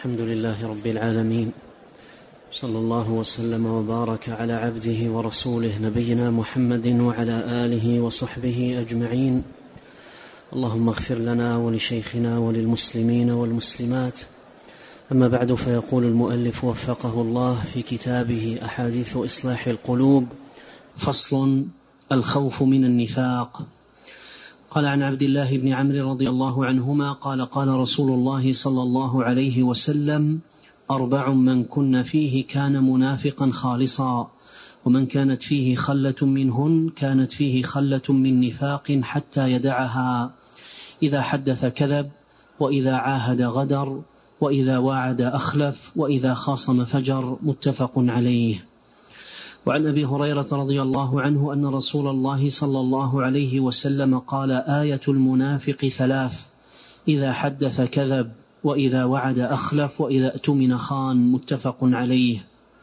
الحمد لله رب العالمين، صلى الله وسلم وبارك على عبده ورسوله نبينا محمد وعلى آله وصحبه أجمعين. اللهم اغفر لنا ولشيخنا وللمسلمين والمسلمات. أما بعد، فيقول المؤلف وفقه الله في كتابه أحاديث إصلاح القلوب: فصل: الخوف من النفاق. قال عن عبد الله بن عمرو رضي الله عنهما قال: قال رسول الله صلى الله عليه وسلم: 4 من كن فيه كان منافقا خالصا، ومن كانت فيه خلة منهن كانت فيه خلة من نفاق حتى يدعها: إذا حدث كذب، وإذا عاهد غدر، وإذا واعد أخلف، وإذا خاصم فجر. متفق عليه. وعن أبي هريرة رضي الله عنه أن رسول الله صلى الله عليه وسلم قال: آية المنافق 3: إذا حدث كذب، وإذا وعد أخلف، وإذا اؤتمن خان. متفق عليه.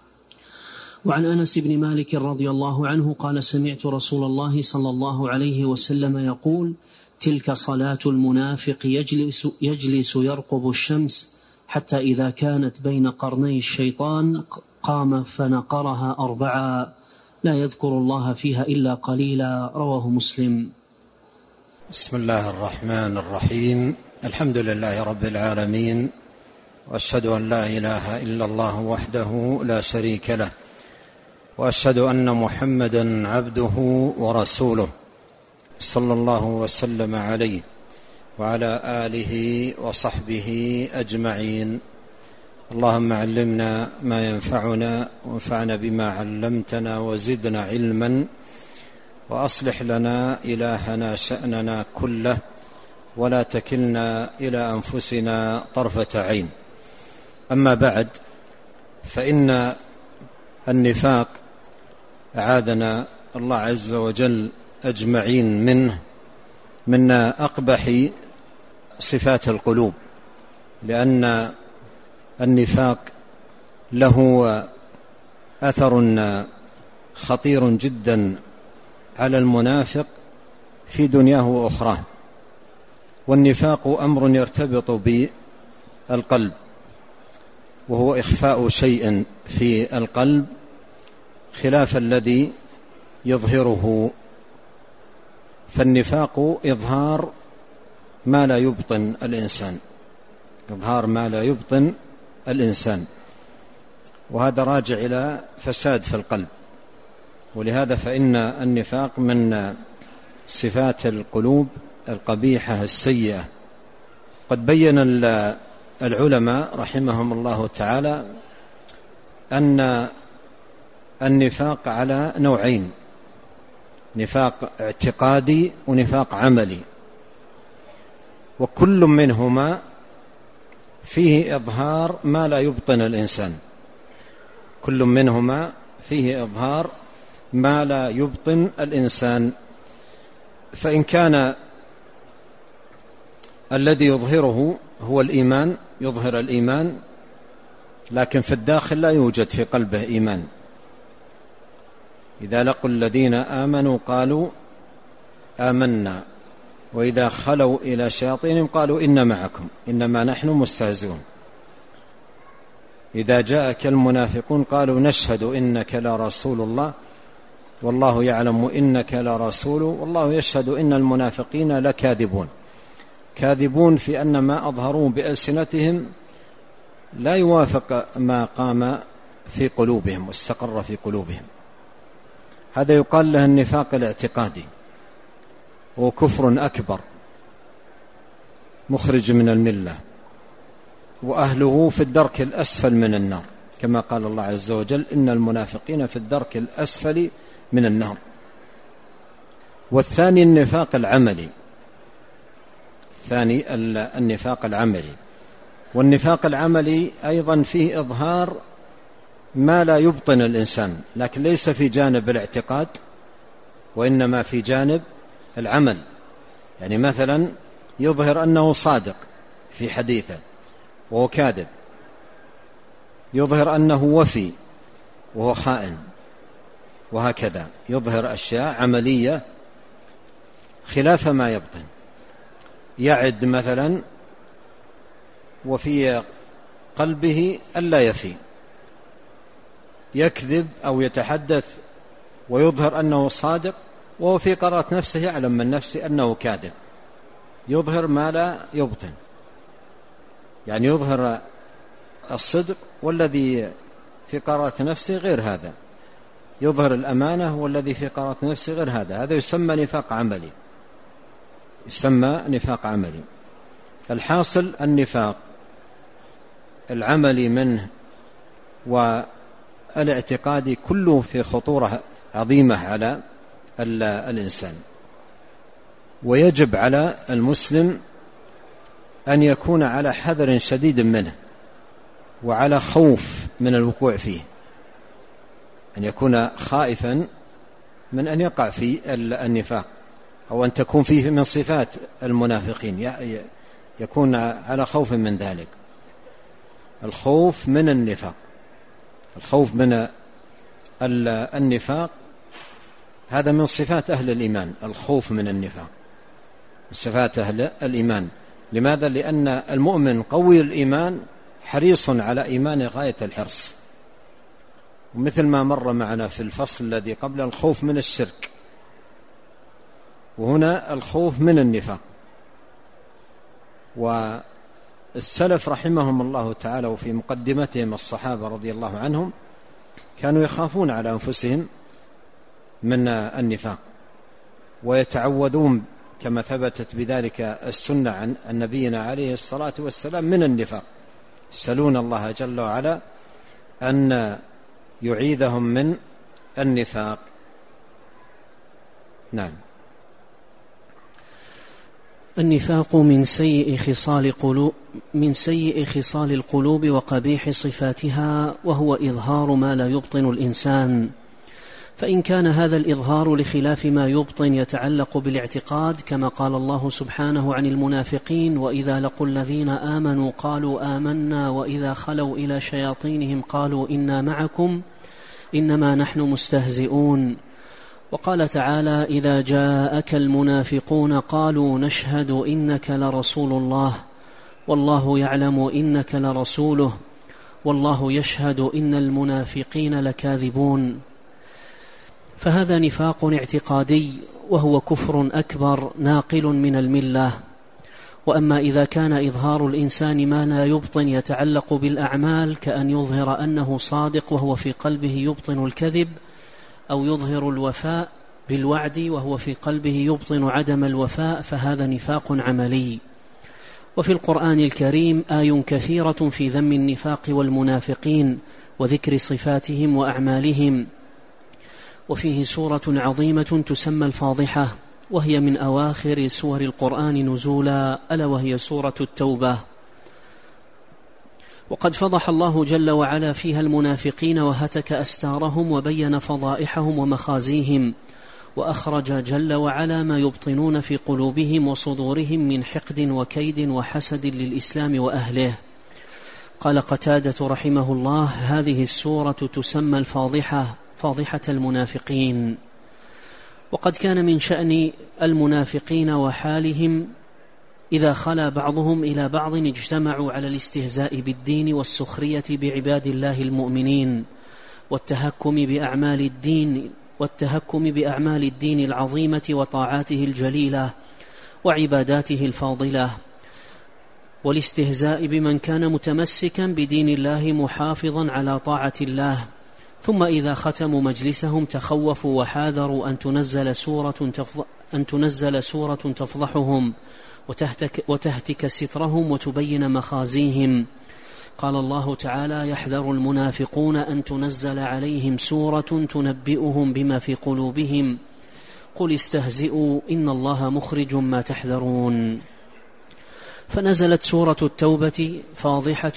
وعن أنس بن مالك رضي الله عنه قال: سمعت رسول الله صلى الله عليه وسلم يقول: تلك صلاة المنافق يجلس يرقب الشمس حتى إذا كانت بين قرني الشيطان قام فنقرها 4 لا يذكر الله فيها إلا قليلا. رواه مسلم. بسم الله الرحمن الرحيم. الحمد لله رب العالمين، وأشهد أن لا إله إلا الله وحده لا شريك له، وأشهد أن محمدا عبده ورسوله، صلى الله وسلم عليه وعلى آله وصحبه أجمعين. اللهم علمنا ما ينفعنا، وانفعنا بما علمتنا، وزدنا علما، وأصلح لنا إلهنا شأننا كله، ولا تكلنا إلى أنفسنا طرفة عين. أما بعد، فإن النفاق أعاذنا الله عز وجل أجمعين منه من أقبح صفات القلوب، لأن النفاق له أثر خطير جدا على المنافق في دنياه وأخراه. والنفاق أمر يرتبط بالقلب، وهو إخفاء شيء في القلب خلاف الذي يظهره. فالنفاق إظهار ما لا يبطن الإنسان، إظهار ما لا يبطن الإنسان، وهذا راجع إلى فساد في القلب. ولهذا فإن النفاق من صفات القلوب القبيحة السيئة. قد بين العلماء رحمهم الله تعالى أن النفاق على نوعين: نفاق اعتقادي ونفاق عملي، وكل منهما فيه إظهار ما لا يبطن الإنسان. كل منهما فيه إظهار ما لا يبطن الإنسان. فإن كان الذي يظهره هو الإيمان، يظهر الإيمان، لكن في الداخل لا يوجد في قلبه إيمان. إذا لقوا الذين آمنوا قالوا آمنا، وإذا خلوا إلى شياطينهم قالوا إن معكم إنما نحن مستهزئون. إذا جاءك المنافقون قالوا نشهد إنك لرسول الله والله يعلم إنك لرسوله والله يشهد إن المنافقين لكاذبون. كاذبون في أن ما أظهروا بألسنتهم لا يوافق ما قام في قلوبهم واستقر في قلوبهم. هذا يقال له النفاق الاعتقادي، وكفر أكبر مخرج من الملة، وأهله في الدرك الأسفل من النار، كما قال الله عز وجل: إن المنافقين في الدرك الأسفل من النار. والثاني النفاق العملي، ثاني النفاق العملي. والنفاق العملي أيضا فيه إظهار ما لا يبطن الإنسان، لكن ليس في جانب الاعتقاد، وإنما في جانب العمل. يعني مثلا يظهر أنه صادق في حديثه وهو كاذب، يظهر أنه وفي وهو خائن، وهكذا يظهر أشياء عملية خلاف ما يبطن. يعد مثلا وفي قلبه ألا يفي، يكذب أو يتحدث ويظهر أنه صادق، وهو في قرارة نفسه يعلم من نفسه أنه كاذب، يظهر ما لا يبطن، يعني يظهر الصدق والذي في قرارة نفسه غير هذا، يظهر الأمانة والذي في قرارة نفسه غير هذا. هذا يسمى نفاق عملي، يسمى نفاق عملي. الحاصل النفاق العملي منه والاعتقادي كله في خطورة عظيمة على الإنسان، ويجب على المسلم أن يكون على حذر شديد منه وعلى خوف من الوقوع فيه، أن يكون خائفا من أن يقع في النفاق أو أن تكون فيه من صفات المنافقين، يكون على خوف من ذلك. الخوف من النفاق، الخوف من النفاق هذا من صفات أهل الإيمان، الخوف من النفاق صفات أهل الإيمان. لماذا؟ لأن المؤمن قوي الإيمان حريص على إيمان غاية الحرص، ومثل ما مر معنا في الفصل الذي قبل الخوف من الشرك، وهنا الخوف من النفاق. والسلف رحمهم الله تعالى وفي مقدمتهم الصحابة رضي الله عنهم كانوا يخافون على أنفسهم من النفاق، ويتعوذون كما ثبتت بذلك السنة عن نبينا عليه الصلاة والسلام من النفاق، يسألون الله جل وعلا أن يعيذهم من النفاق. نعم. النفاق من سيء خصال القلوب وقبيح صفاتها، وهو إظهار ما لا يبطن الإنسان. فإن كان هذا الإظهار لخلاف ما يبطن يتعلق بالاعتقاد، كما قال الله سبحانه عن المنافقين: وإذا لقوا الذين آمنوا قالوا آمنا وإذا خلوا إلى شياطينهم قالوا إنا معكم إنما نحن مستهزئون. وقال تعالى: إذا جاءك المنافقون قالوا نشهد إنك لرسول الله والله يعلم إنك لرسوله والله يشهد إن المنافقين لكاذبون. فهذا نفاق اعتقادي، وهو كفر أكبر ناقل من الملة. وأما إذا كان إظهار الإنسان ما لا يبطن يتعلق بالأعمال، كأن يظهر أنه صادق وهو في قلبه يبطن الكذب، أو يظهر الوفاء بالوعد وهو في قلبه يبطن عدم الوفاء، فهذا نفاق عملي. وفي القرآن الكريم آي كثيرة في ذم النفاق والمنافقين وذكر صفاتهم وأعمالهم، وفيه سورة عظيمة تسمى الفاضحة، وهي من أواخر سور القرآن نزولا، ألا وهي سورة التوبة. وقد فضح الله جل وعلا فيها المنافقين وهتك أستارهم وبين فضائحهم ومخازيهم، وأخرج جل وعلا ما يبطنون في قلوبهم وصدورهم من حقد وكيد وحسد للإسلام وأهله. قال قتادة رحمه الله: هذه السورة تسمى الفاضحة، فاضحة المنافقين. وقد كان من شأن المنافقين وحالهم إذا خلا بعضهم إلى بعض اجتمعوا على الاستهزاء بالدين والسخرية بعباد الله المؤمنين والتهكم بأعمال الدين العظيمة وطاعاته الجليلة وعباداته الفاضلة، والاستهزاء بمن كان متمسكا بدين الله محافظا على طاعة الله. ثم إذا ختموا مجلسهم تخوفوا وحاذروا أن تنزل سورة تفضحهم وتهتك سترهم وتبين مخازيهم. قال الله تعالى: يحذر المنافقون أن تنزل عليهم سورة تنبئهم بما في قلوبهم قل استهزئوا إن الله مخرج ما تحذرون. فنزلت سورة التوبة فاضحة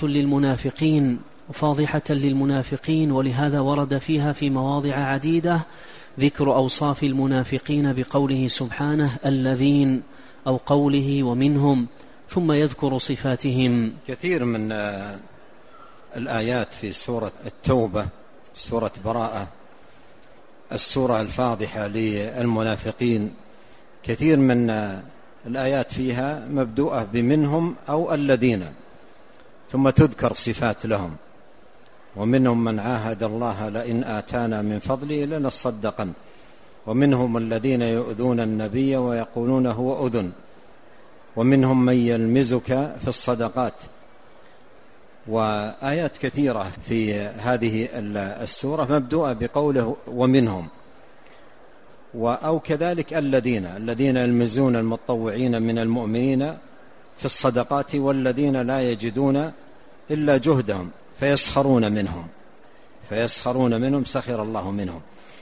للمنافقين، ولهذا ورد فيها في مواضع عديدة ذكر أوصاف المنافقين بقوله سبحانه: الذين، أو قوله ومنهم، ثم يذكر صفاتهم. كثير من الآيات في سورة التوبة، سورة براءة، السورة الفاضحة للمنافقين، كثير من الآيات فيها مبدوءة بمنهم أو الذين، ثم تذكر صفات لهم: ومنهم من عاهد الله لئن آتانا من فضله لنصدقن، ومنهم الذين يؤذون النبي ويقولون هو أذن، ومنهم من يلمزك في الصدقات. وآيات كثيرة في هذه السورة مبدوءة بقوله ومنهم، أو كذلك الذين يلمزون المتطوعين من المؤمنين في الصدقات والذين لا يجدون إلا جهدهم فيسخرون منهم سخر الله منهم.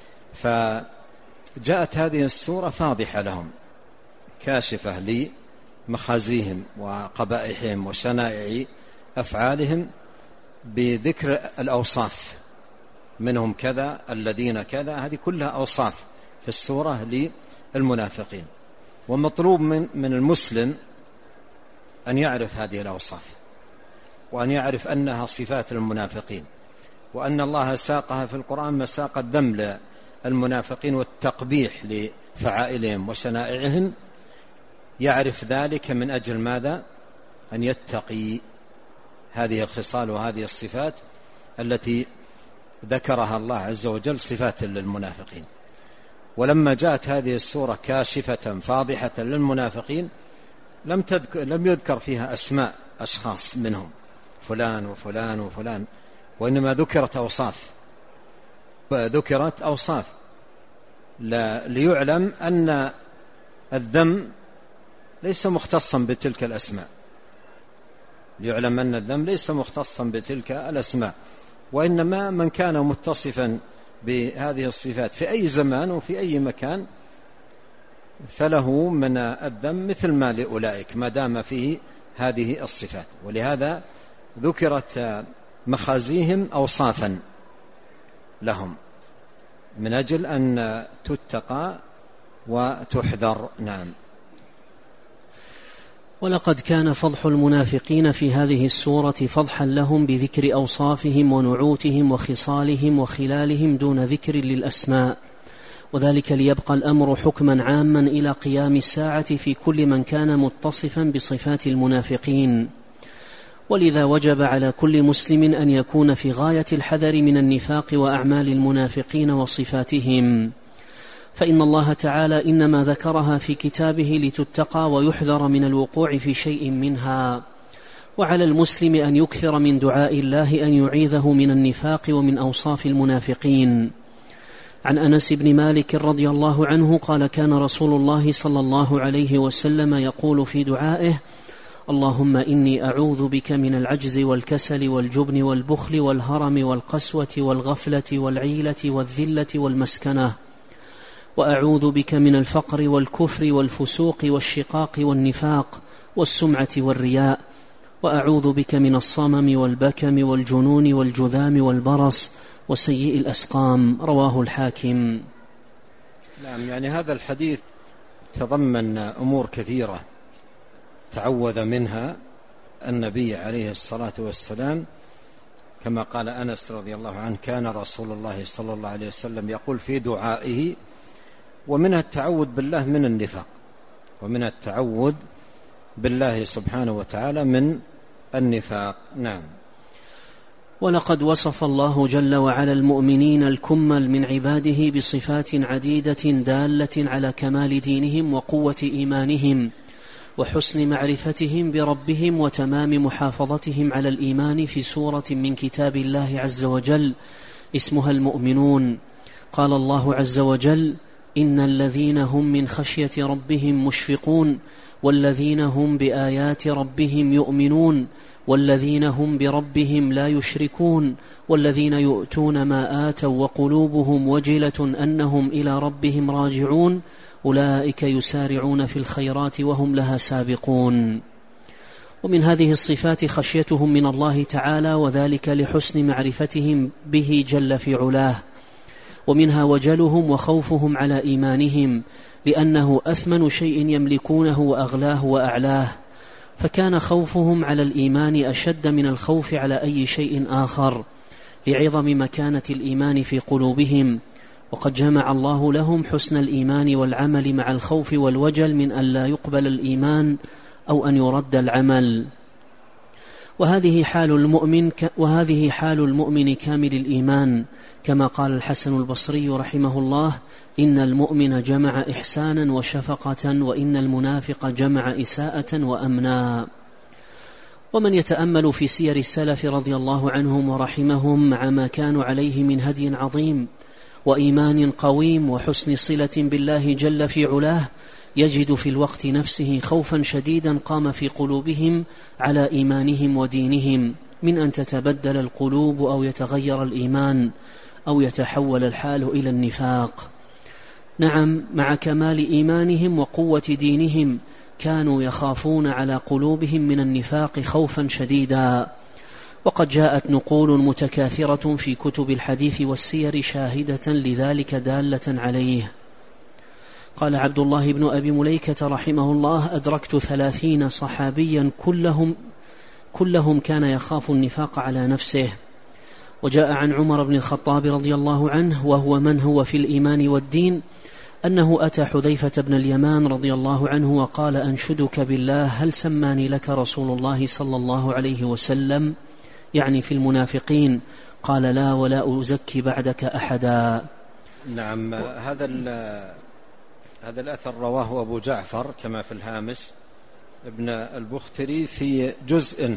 فجاءت هذه السورة فاضحة لهم، كاشفة لمخازيهم وقبائحهم وشنائع أفعالهم، بذكر الأوصاف: منهم كذا، الذين كذا. هذه كلها أوصاف في السورة للمنافقين، ومطلوب من المسلم أن يعرف هذه الأوصاف، وأن يعرف أنها صفات المنافقين، وأن الله ساقها في القرآن مساق الذم للمنافقين والتقبيح لفعائلهم وشنائعهم. يعرف ذلك من أجل ماذا؟ أن يتقي هذه الخصال وهذه الصفات التي ذكرها الله عز وجل صفات للمنافقين. ولما جاءت هذه السورة كاشفة فاضحة للمنافقين لم يذكر فيها أسماء أشخاص منهم فلان وفلان وفلان، وإنما ذكرت أوصاف ليعلم أن الذم ليس مختصا بتلك الأسماء، وإنما من كان متصفا بهذه الصفات في أي زمان وفي أي مكان فله من الذم مثل ما لأولئك ما دام فيه هذه الصفات. ولهذا ذكرت مخازيهم أوصافا لهم من أجل أن تتقى وتحذر. نعم. ولقد كان فضح المنافقين في هذه السورة فضحا لهم بذكر أوصافهم ونعوتهم وخصالهم وخلالهم دون ذكر للأسماء، وذلك ليبقى الأمر حكما عاما إلى قيام الساعة في كل من كان متصفا بصفات المنافقين. ولذا وجب على كل مسلم أن يكون في غاية الحذر من النفاق وأعمال المنافقين وصفاتهم، فإن الله تعالى إنما ذكرها في كتابه لتتقى ويحذر من الوقوع في شيء منها. وعلى المسلم أن يكثر من دعاء الله أن يعيذه من النفاق ومن أوصاف المنافقين. عن أنس بن مالك رضي الله عنه قال: كان رسول الله صلى الله عليه وسلم يقول في دعائه: اللهم إني أعوذ بك من العجز والكسل والجبن والبخل والهرم والقسوة والغفلة والعيلة والذلة والمسكنة، وأعوذ بك من الفقر والكفر والفسوق والشقاق والنفاق والسمعة والرياء، وأعوذ بك من الصمم والبكم والجنون والجذام والبرص وسيء الأسقام. رواه الحاكم. نعم، يعني هذا الحديث تضمن أمور كثيرة تعوذ منها النبي عليه الصلاة والسلام، كما قال أنس رضي الله عنه: كان رسول الله صلى الله عليه وسلم يقول في دعائه. ومنها التعوذ بالله من النفاق، ومن التعوذ بالله سبحانه وتعالى من النفاق. نعم. ولقد وصف الله جل وعلا المؤمنين الكمل من عباده بصفات عديدة دالة على كمال دينهم وقوة إيمانهم وحسن معرفتهم بربهم وتمام محافظتهم على الإيمان في سورة من كتاب الله عز وجل اسمها المؤمنون. قال الله عز وجل: إن الذين هم من خشية ربهم مشفقون والذين هم بآيات ربهم يؤمنون والذين هم بربهم لا يشركون والذين يؤتون ما آتوا وقلوبهم وجلة أنهم إلى ربهم راجعون أولئك يسارعون في الخيرات وهم لها سابقون. ومن هذه الصفات خشيتهم من الله تعالى، وذلك لحسن معرفتهم به جل في علاه، ومنها وجلهم وخوفهم على إيمانهم، لأنه أثمن شيء يملكونه وأغلاه وأعلاه، فكان خوفهم على الإيمان أشد من الخوف على أي شيء آخر لعظم مكانة الإيمان في قلوبهم. وقد جمع الله لهم حسن الإيمان والعمل مع الخوف والوجل من أن لا يقبل الإيمان أو أن يرد العمل. وهذه حال المؤمن كامل الإيمان، كما قال الحسن البصري رحمه الله: إن المؤمن جمع إحسانا وشفقة، وإن المنافق جمع إساءة وأمنا. ومن يتأمل في سير السلف رضي الله عنهم ورحمهم مع ما كانوا عليه من هدي عظيم وإيمان قويم وحسن صلة بالله جل في علاه، يجد في الوقت نفسه خوفا شديدا قام في قلوبهم على إيمانهم ودينهم، من أن تتبدل القلوب أو يتغير الإيمان أو يتحول الحال إلى النفاق. نعم، مع كمال إيمانهم وقوة دينهم كانوا يخافون على قلوبهم من النفاق خوفا شديدا، وقد جاءت نقول متكاثرة في كتب الحديث والسير شاهدة لذلك دالة عليه. قال عبد الله بن أبي مليكة رحمه الله: أدركت 30 صحابيا كلهم كان يخاف النفاق على نفسه. وجاء عن عمر بن الخطاب رضي الله عنه، وهو من هو في الإيمان والدين، أنه أتى حذيفة بن اليمان رضي الله عنه وقال: أنشدك بالله، هل سماني لك رسول الله صلى الله عليه وسلم؟ يعني في المنافقين. قال: لا، ولا أزكي بعدك أحدا. نعم، هذا الأثر رواه أبو جعفر كما في الهامش ابن البختري في جزء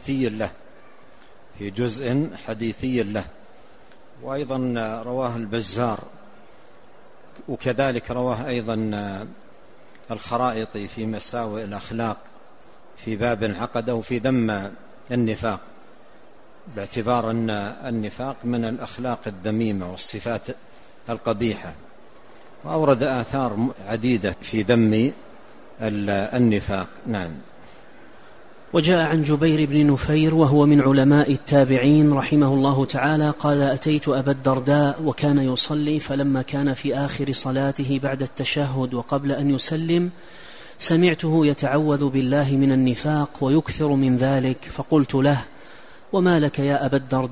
حديثي له، وأيضا رواه البزار، وكذلك رواه أيضا الخرائطي في مساوئ الأخلاق في باب عقده في ذم النفاق، باعتبار أن النفاق من الأخلاق الذميمة والصفات القبيحة، وأورد آثار عديدة في ذم النفاق. نعم. وجاء عن جبير بن نفير وهو من علماء التابعين رحمه الله تعالى قال: أتيت أبا الدرداء وكان يصلي، فلما كان في آخر صلاته بعد التشهد وقبل أن يسلم سمعته يتعوذ بالله من النفاق ويكثر من ذلك، فقلت له: وما لك يا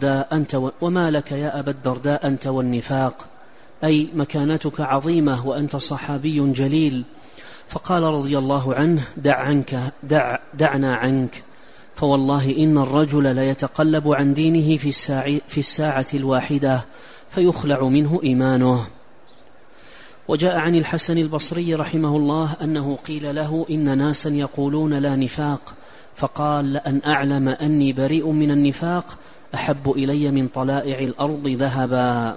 أبا الدرداء أنت والنفاق؟ أي مكانتك عظيمة وأنت صحابي جليل. فقال رضي الله عنه: دعنا عنك، فوالله إن الرجل ليتقلب عن دينه في الساعة الواحدة فيخلع منه إيمانه. وجاء عن الحسن البصري رحمه الله أنه قيل له: إن ناسا يقولون لا نفاق، فقال: لأن أعلم أني بريء من النفاق أحب إلي من طلائع الأرض ذهبا.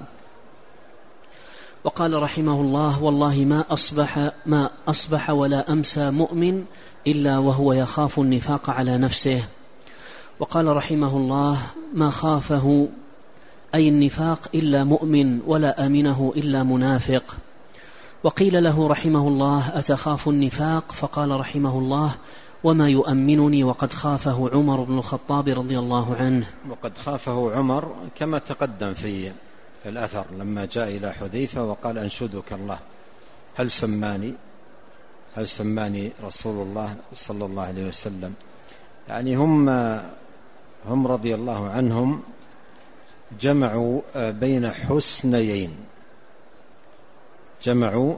وقال رحمه الله: والله ما أصبح ولا أمسى مؤمن إلا وهو يخاف النفاق على نفسه. وقال رحمه الله: ما خافه أي النفاق إلا مؤمن، ولا أمنه إلا منافق. وقيل له رحمه الله: أتخاف النفاق؟ فقال رحمه الله: وما يؤمنني وقد خافه عمر بن الخطاب رضي الله عنه. وقد خافه عمر كما تقدم في الأثر لما جاء إلى حذيفة وقال: أنشدك الله، هل سماني رسول الله صلى الله عليه وسلم. يعني هم رضي الله عنهم جمعوا بين حسنيين، جمعوا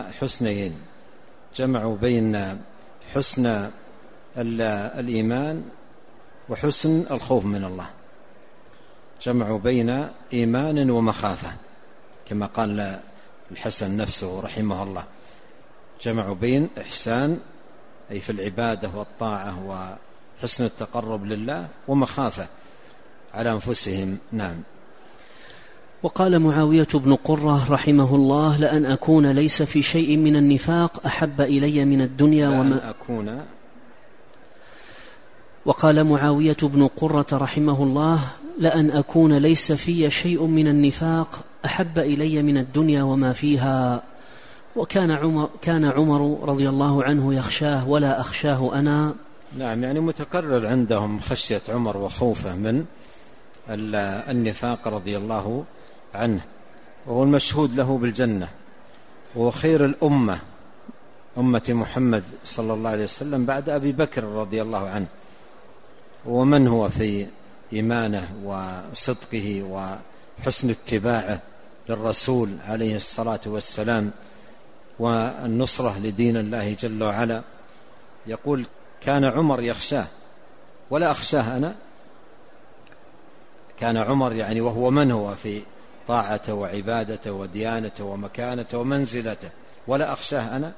بين حسن الإيمان وحسن الخوف من الله، جمعوا بين إيمان ومخافة كما قال الحسن نفسه رحمه الله، جمعوا بين إحسان أي في العبادة والطاعة وحسن التقرب لله، ومخافة على أنفسهم. نعم. وقال معاوية بن قرة رحمه الله: لأن أكون ليس في شيء من النفاق أحب إلي من الدنيا وما أكون. وقال معاوية بن قرة رحمه الله: لأن أكون ليس في شيء من النفاق أحب إلي من الدنيا وما فيها. كان عمر رضي الله عنه يخشاه ولا أخشاه أنا. نعم، يعني متكرر عندهم خشية عمر وخوفه من النفاق رضي الله عنه، وهو المشهود له بالجنة، وهو خير الأمة، أمة محمد صلى الله عليه وسلم بعد أبي بكر رضي الله عنه، ومن هو في إيمانه وصدقه وحسن اتباعه للرسول عليه الصلاة والسلام والنصرة لدين الله جل وعلا. يقول: كان عمر يخشاه ولا أخشاه أنا. كان عمر يعني وهو من هو في طاعته وعبادته وديانته ومكانته ومنزلته، ولا أخشاه أنا.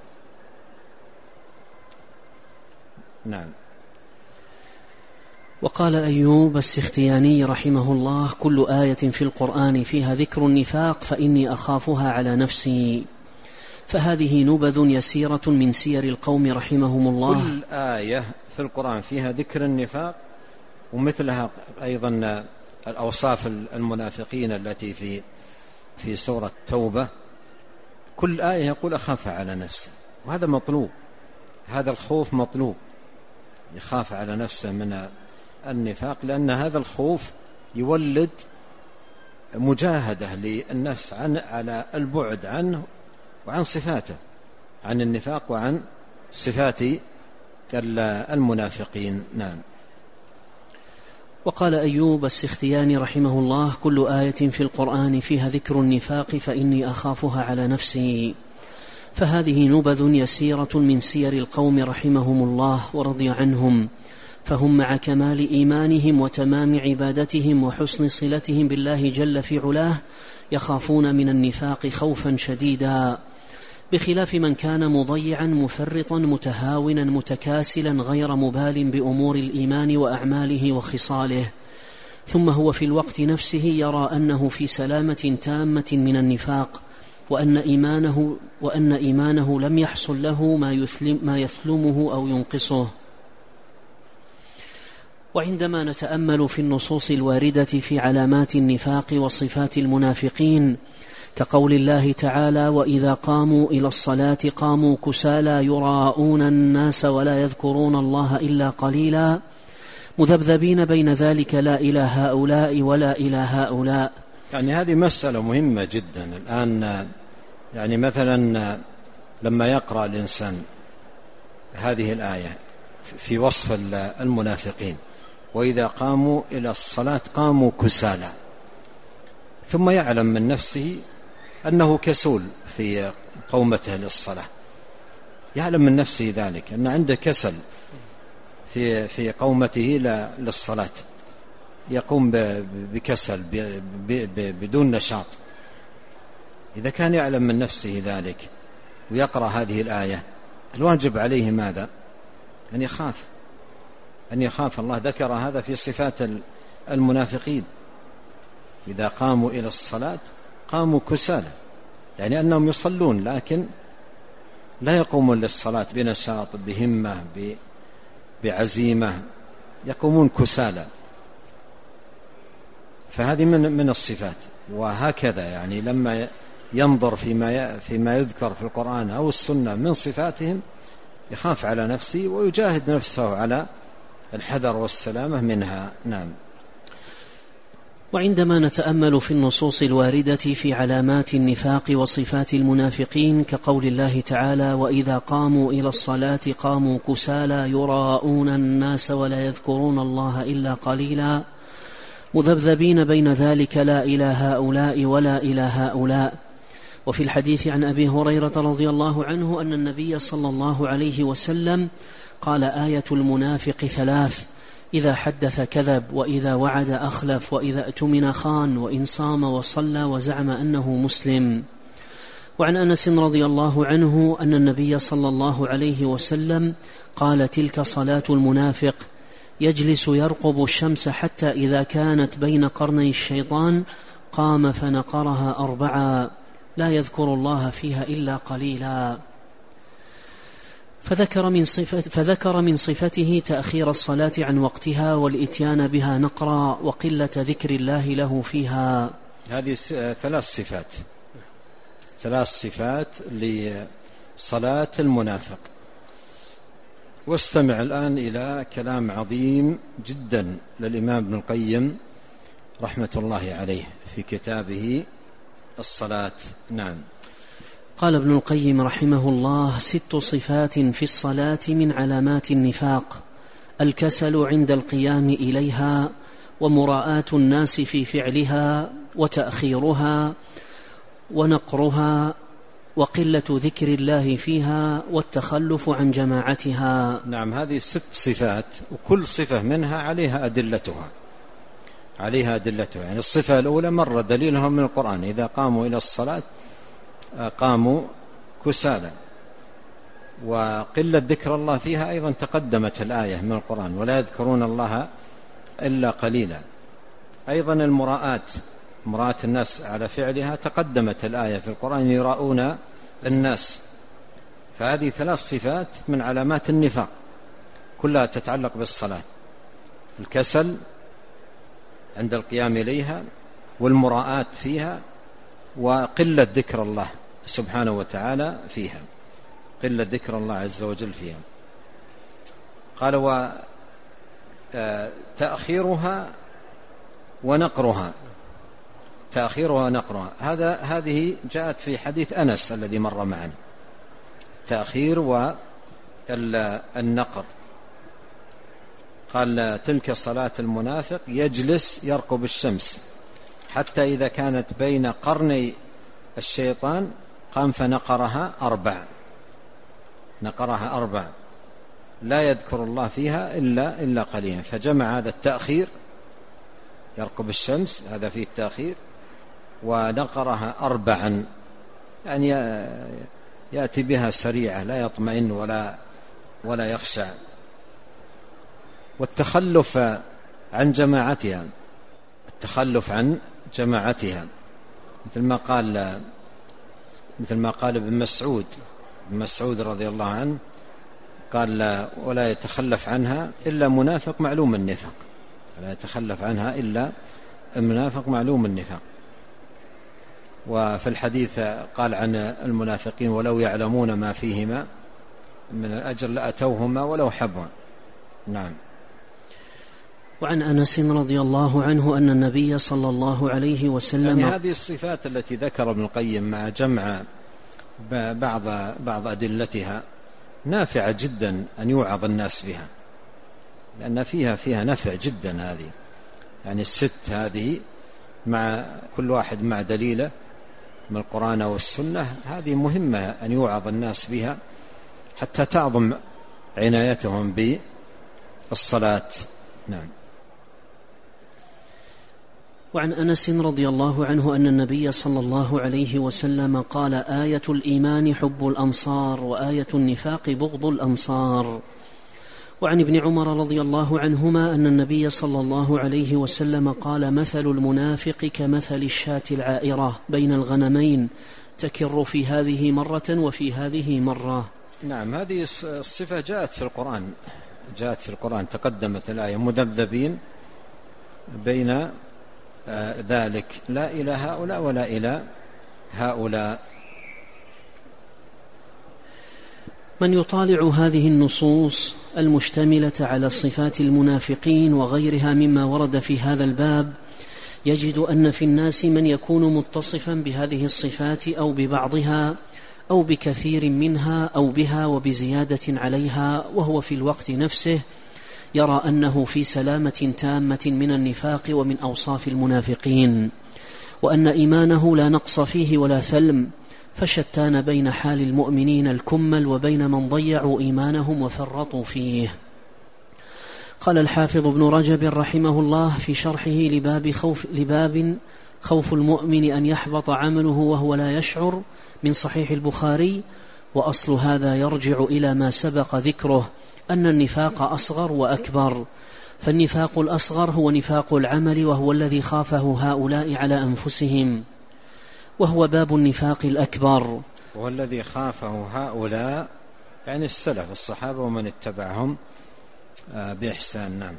نعم. وقال أيوب السختياني رحمه الله: كل آية في القرآن فيها ذكر النفاق فإني أخافها على نفسي. فهذه نبذ يسيرة من سير القوم رحمهم الله. كل آية في القرآن فيها ذكر النفاق، ومثلها أيضا الأوصاف المنافقين التي في سورة التوبة. كل آية يقول أخافها على نفسه، وهذا مطلوب، هذا الخوف مطلوب، يخاف على نفسه من النفاق، لأن هذا الخوف يولد مجاهدة للنفس على البعد عنه وعن صفاته، عن النفاق وعن صفات المنافقين. نعم. وقال أيوب السختياني رحمه الله: كل آية في القرآن فيها ذكر النفاق فإني أخافها على نفسي. فهذه نبذ يسيرة من سير القوم رحمهم الله ورضي عنهم، فهم مع كمال إيمانهم وتمام عبادتهم وحسن صلتهم بالله جل في علاه يخافون من النفاق خوفا شديدا، بخلاف من كان مضيعا مفرطا متهاونا متكاسلا غير مبال بأمور الإيمان وأعماله وخصاله، ثم هو في الوقت نفسه يرى أنه في سلامة تامة من النفاق، وأن إيمانه لم يحصل له ما يثلمه أو ينقصه. وعندما نتأمل في النصوص الواردة في علامات النفاق وصفات المنافقين كقول الله تعالى: وإذا قاموا إلى الصلاة قاموا كسالى يراءون الناس ولا يذكرون الله إلا قليلا، مذبذبين بين ذلك لا إلى هؤلاء ولا إلى هؤلاء. يعني هذه مسألة مهمة جدا الآن. يعني مثلا لما يقرأ الإنسان هذه الآية في وصف المنافقين: وإذا قاموا إلى الصلاة قاموا كسالى، ثم يعلم من نفسه أنه كسول في قومته للصلاة، يعلم من نفسه ذلك أن عنده كسل في قومته للصلاة، يقوم بكسل بدون نشاط. إذا كان يعلم من نفسه ذلك ويقرأ هذه الآية، الواجب عليه ماذا؟ أن يخاف الله. ذكر هذا في صفات المنافقين: إذا قاموا إلى الصلاة قاموا كسالى، يعني أنهم يصلون لكن لا يقومون للصلاة بنشاط بهمة بعزيمة، يقومون كسالى. فهذه من الصفات. وهكذا يعني لما ينظر فيما يذكر في القرآن أو السنة من صفاتهم يخاف على نفسه ويجاهد نفسه على الحذر والسلامة منها. نعم. وعندما نتأمل في النصوص الواردة في علامات النفاق وصفات المنافقين كقول الله تعالى: وإذا قاموا إلى الصلاة قاموا كسالى يراءون الناس ولا يذكرون الله إلا قليلا، مذبذبين بين ذلك لا إلى هؤلاء ولا إلى هؤلاء. وفي الحديث عن أبي هريرة رضي الله عنه أن النبي صلى الله عليه وسلم قال: آية المنافق ثلاث: إذا حدث كذب، وإذا وعد أخلف، وإذا اؤتمن خان، وإن صام وصلى وزعم أنه مسلم. وعن أنس رضي الله عنه أن النبي صلى الله عليه وسلم قال: تلك صلاة المنافق، يجلس يرقب الشمس حتى إذا كانت بين قرني الشيطان قام فنقرها 4 لا يذكر الله فيها إلا قليلا. فذكر من صفته تأخير الصلاة عن وقتها والإتيان بها نقرا وقلة ذكر الله له فيها. هذه 3 صفات لصلاة المنافق. واستمع الآن إلى كلام عظيم جدا للإمام ابن القيم رحمة الله عليه في كتابه الصلاة. نعم. قال ابن القيم رحمه الله: 6 صفات في الصلاة من علامات النفاق: الكسل عند القيام إليها، ومراءاة الناس في فعلها، وتأخيرها، ونقرها، وقلة ذكر الله فيها والتخلف عن جماعتها. نعم، هذه 6 صفات، وكل صفة منها عليها أدلتها. يعني الصفة الأولى مر دليلها من القرآن: إذا قاموا إلى الصلاة قاموا كسالى. وقلة ذكر الله فيها أيضا تقدمت الآية من القرآن: ولا يذكرون الله إلا قليلا. أيضا مراءة الناس على فعلها تقدمت الآية في القرآن: يراؤون الناس. فهذه 3 صفات من علامات النفاق كلها تتعلق بالصلاة: الكسل عند القيام إليها، والمراءة فيها، وقلة ذكر الله سبحانه وتعالى فيها، قلة ذكر الله عز وجل فيها. قال: وتأخيرها ونقرها. هذه جاءت في حديث أنس الذي مر معنا: التأخير والنقر. قال: تلك صلاة المنافق يجلس يرقب الشمس حتى إذا كانت بين قرني الشيطان قام فنقرها 4 لا يذكر الله فيها إلا قليلا. فجمع هذا التأخير، يرقب الشمس هذا فيه التأخير، ونقرها 4، يعني يأتي بها سريعة، لا يطمئن ولا يخشع. والتخلف عن جماعتها، مثل ما قال ابن مسعود رضي الله عنه، قال: ولا يتخلف عنها إلا منافق معلوم النفاق. ولا يتخلف عنها إلا منافق معلوم النفاق. وفي الحديث قال عن المنافقين: ولو يعلمون ما فيهما من الأجر لأتوهما ولو حبوا. نعم. وعن أنس رضي الله عنه أن النبي صلى الله عليه وسلم، يعني هذه الصفات التي ذكر ابن القيم مع جمع بعض أدلتها نافعة جدا أن يوعظ الناس بها، لأن فيها نفع جدا. هذه يعني 6 هذه مع كل واحد مع دليله من القرآن والسنة، هذه مهمة أن يوعظ الناس بها حتى تعظم عنايتهم بالصلاة. نعم. وعن أنس رضي الله عنه أن النبي صلى الله عليه وسلم قال: آية الإيمان حب الأمصار، وآية النفاق بغض الأمصار. وعن ابن عمر رضي الله عنهما أن النبي صلى الله عليه وسلم قال: مثل المنافق كمثل الشاة العائرة بين الغنمين، تكر في هذه مرة وفي هذه مرة. نعم، هذه الصفة جاءت في القرآن، تقدمت الآية: مذبذبين بين ذلك، لا إلى هؤلاء ولا إلى هؤلاء. من يطالع هذه النصوص المشتملة على صفات المنافقين وغيرها مما ورد في هذا الباب يجد أن في الناس من يكون متصفا بهذه الصفات أو ببعضها أو بكثير منها أو بها وبزيادة عليها، وهو في الوقت نفسه يرى أنه في سلامة تامة من النفاق ومن أوصاف المنافقين، وأن إيمانه لا نقص فيه ولا ثلم. فشتان بين حال المؤمنين الكمل وبين من ضيعوا إيمانهم وفرطوا فيه. قال الحافظ ابن رجب رحمه الله في شرحه لباب خوف المؤمن أن يحبط عمله وهو لا يشعر من صحيح البخاري: وأصل هذا يرجع إلى ما سبق ذكره أن النفاق أصغر وأكبر. فالنفاق الأصغر هو نفاق العمل، وهو الذي خافه هؤلاء على أنفسهم، وهو باب النفاق الأكبر، وهو الذي خافه هؤلاء يعني السلف الصحابة ومن اتبعهم بإحسان. نعم.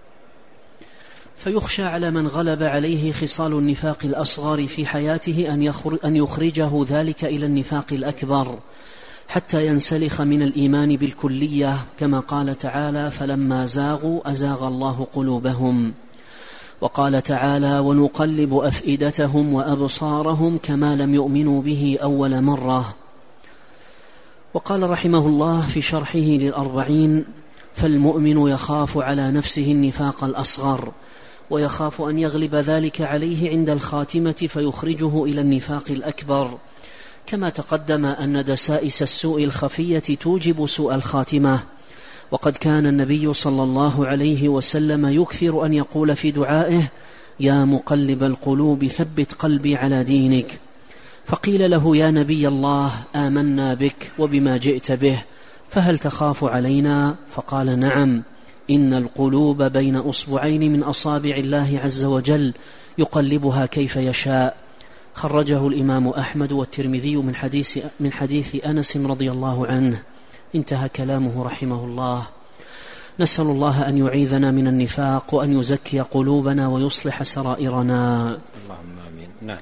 فيخشى على من غلب عليه خصال النفاق الأصغر في حياته أن يخرجه ذلك إلى النفاق الأكبر حتى ينسلخ من الإيمان بالكلية، كما قال تعالى: فلما زاغوا أزاغ الله قلوبهم. وقال تعالى: ونقلب أفئدتهم وأبصارهم كما لم يؤمنوا به أول مرة. وقال رحمه الله في شرحه للأربعين: فالمؤمن يخاف على نفسه النفاق الأصغر، ويخاف أن يغلب ذلك عليه عند الخاتمة فيخرجه إلى النفاق الأكبر، كما تقدم أن دسائس السوء الخفية توجب سوء الخاتمة. وقد كان النبي صلى الله عليه وسلم يكثر أن يقول في دعائه: يا مقلب القلوب ثبت قلبي على دينك. فقيل له: يا نبي الله، آمنا بك وبما جئت به، فهل تخاف علينا؟ فقال: نعم، إن القلوب بين أصبعين من أصابع الله عز وجل يقلبها كيف يشاء. خرجه الإمام أحمد والترمذي من حديث أنس رضي الله عنه. انتهى كلامه رحمه الله. نسأل الله أن يعيذنا من النفاق وأن يزكي قلوبنا ويصلح سرائرنا. اللهم آمين. نعم.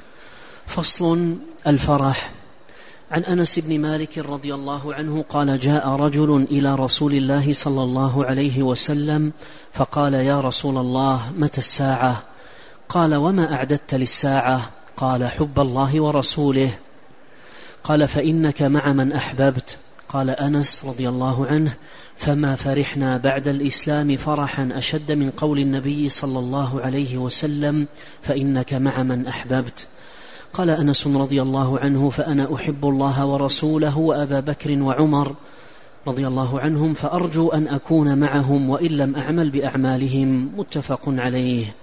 فصل: الفرح. عن أنس بن مالك رضي الله عنه قال: جاء رجل إلى رسول الله صلى الله عليه وسلم فقال: يا رسول الله، متى الساعة؟ قال: وما أعددت للساعة؟ قال: حب الله ورسوله. قال: فإنك مع من أحببت. قال أنس رضي الله عنه: فما فرحنا بعد الإسلام فرحا أشد من قول النبي صلى الله عليه وسلم: فإنك مع من أحببت. قال أنس رضي الله عنه: فأنا أحب الله ورسوله وأبا بكر وعمر رضي الله عنهم، فأرجو أن أكون معهم وإن لم أعمل بأعمالهم. متفق عليه.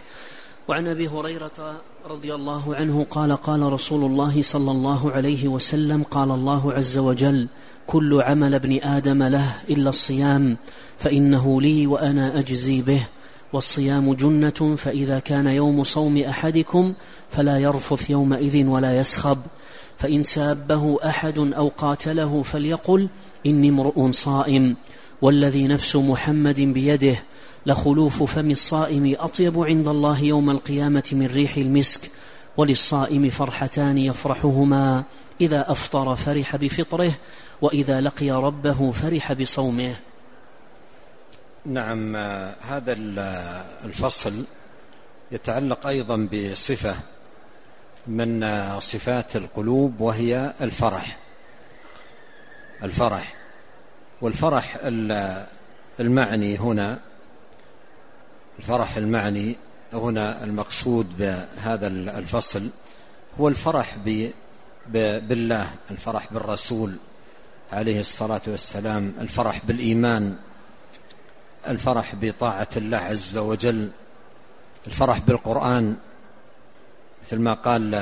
وعن أبي هريرة رضي الله عنه قال: قال رسول الله صلى الله عليه وسلم: قال الله عز وجل: كل عمل ابن آدم له إلا الصيام، فإنه لي وأنا أجزي به، والصيام جنة، فإذا كان يوم صوم أحدكم فلا يرفث يومئذ ولا يسخب، فإن سابه أحد أو قاتله فليقل: إني امرؤ صائم، والذي نفس محمد بيده لخلوف فم الصائم أطيب عند الله يوم القيامة من ريح المسك. وللصائم فرحتان يفرحهما: إذا أفطر فرح بفطره، وإذا لقي ربه فرح بصومه. نعم. هذا الفصل يتعلق أيضا بصفة من صفات القلوب، وهي الفرح. والفرح المعني هنا، الفرح المعني هنا المقصود بهذا الفصل هو الفرح بالله، الفرح بالرسول عليه الصلاة والسلام، الفرح بالإيمان، الفرح بطاعة الله عز وجل، الفرح بالقرآن، مثل ما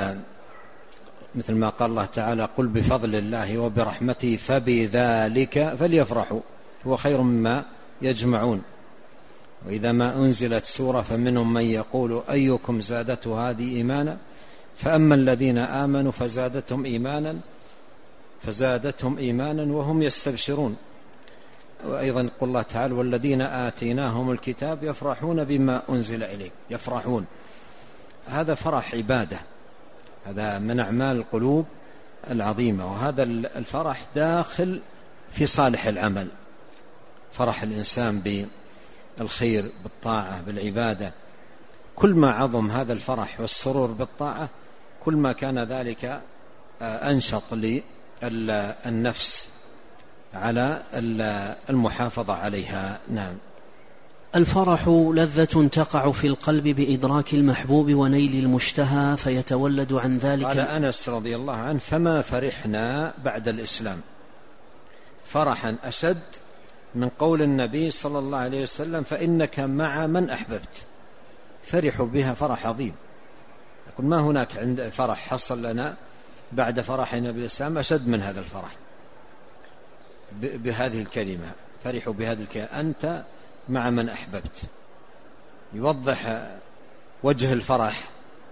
قال الله تعالى: قل بفضل الله وبرحمته فبذلك فليفرحوا هو خير مما يجمعون. وإذا ما أنزلت سورة فمنهم من يقول أيكم زادته هذه إيمانا، فأما الذين آمنوا فزادتهم إيمانا وهم يستبشرون. وأيضا يقول الله تعالى: والذين آتيناهم الكتاب يفرحون بما أنزل إليك. يفرحون، هذا فرح عبادة، هذا من أعمال القلوب العظيمة. وهذا الفرح داخل في صالح العمل، فرح الإنسان بالخير، بالطاعة، بالعبادة. كل ما عظم هذا الفرح والسرور بالطاعة، كل ما كان ذلك أنشط للنفس على المحافظة عليها. نعم. الفرح لذة تقع في القلب بإدراك المحبوب ونيل المشتهى، فيتولد عن ذلك. قال أنس رضي الله عنه: فما فرحنا بعد الإسلام فرحا أشد من قول النبي صلى الله عليه وسلم: فإنك مع من أحببت. فرحوا بها فرح عظيم. يقول: ما هناك عند فرح حصل لنا بعد فرحنا بالإسلام أشد من هذا الفرح بهذه الكلمة. فرحوا بهذه الكلمة: أنت مع من أحببت. يوضح وجه الفرح،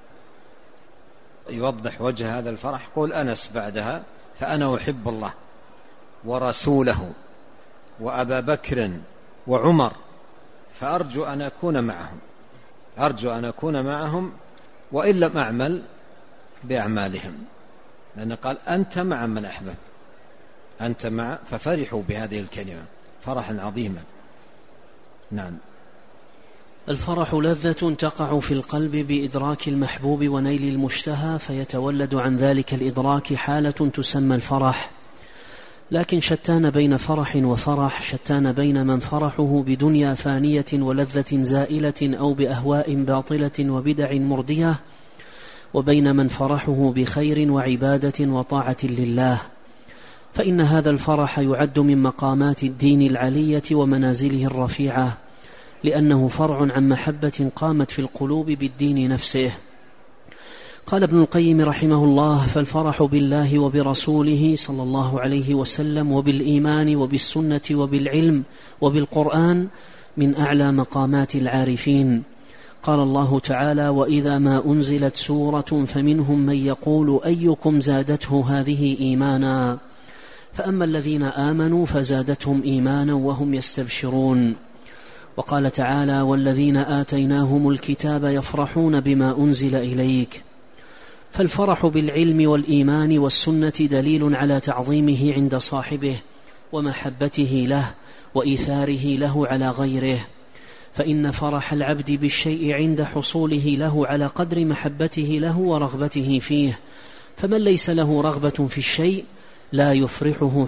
يوضح وجه هذا الفرح. قول أنس بعدها: فأنا أحب الله ورسوله وأبا بكر وعمر، فأرجو أن أكون معهم، أرجو أن أكون معهم وإن لم أعمل بأعمالهم. لأنه قال: أنت مع من أحببت، أنت مع، ففرحوا بهذه الكلمة فرحا عظيما. نعم. الفرح لذة تقع في القلب بإدراك المحبوب ونيل المشتهى، فيتولد عن ذلك الإدراك حالة تسمى الفرح. لكن شتان بين فرح وفرح، شتان بين من فرحه بدنيا فانية ولذة زائلة أو بأهواء باطلة وبدع مردية، وبين من فرحه بخير وعبادة وطاعة لله، فإن هذا الفرح يعد من مقامات الدين العلية ومنازله الرفيعة، لأنه فرع عن محبة قامت في القلوب بالدين نفسه. قال ابن القيم رحمه الله: فالفرح بالله وبرسوله صلى الله عليه وسلم وبالإيمان وبالسنة وبالعلم وبالقرآن من أعلى مقامات العارفين. قال الله تعالى: وإذا ما أنزلت سورة فمنهم من يقول أيكم زادته هذه إيمانا، فأما الذين آمنوا فزادتهم إيمانا وهم يستبشرون. وقال تعالى: والذين آتيناهم الكتاب يفرحون بما أنزل إليك. فالفرح بالعلم والإيمان والسنة دليل على تعظيمه عند صاحبه ومحبته له وإيثاره له على غيره، فإن فرح العبد بالشيء عند حصوله له على قدر محبته له ورغبته فيه، فمن ليس له رغبة في الشيء لا يفرحه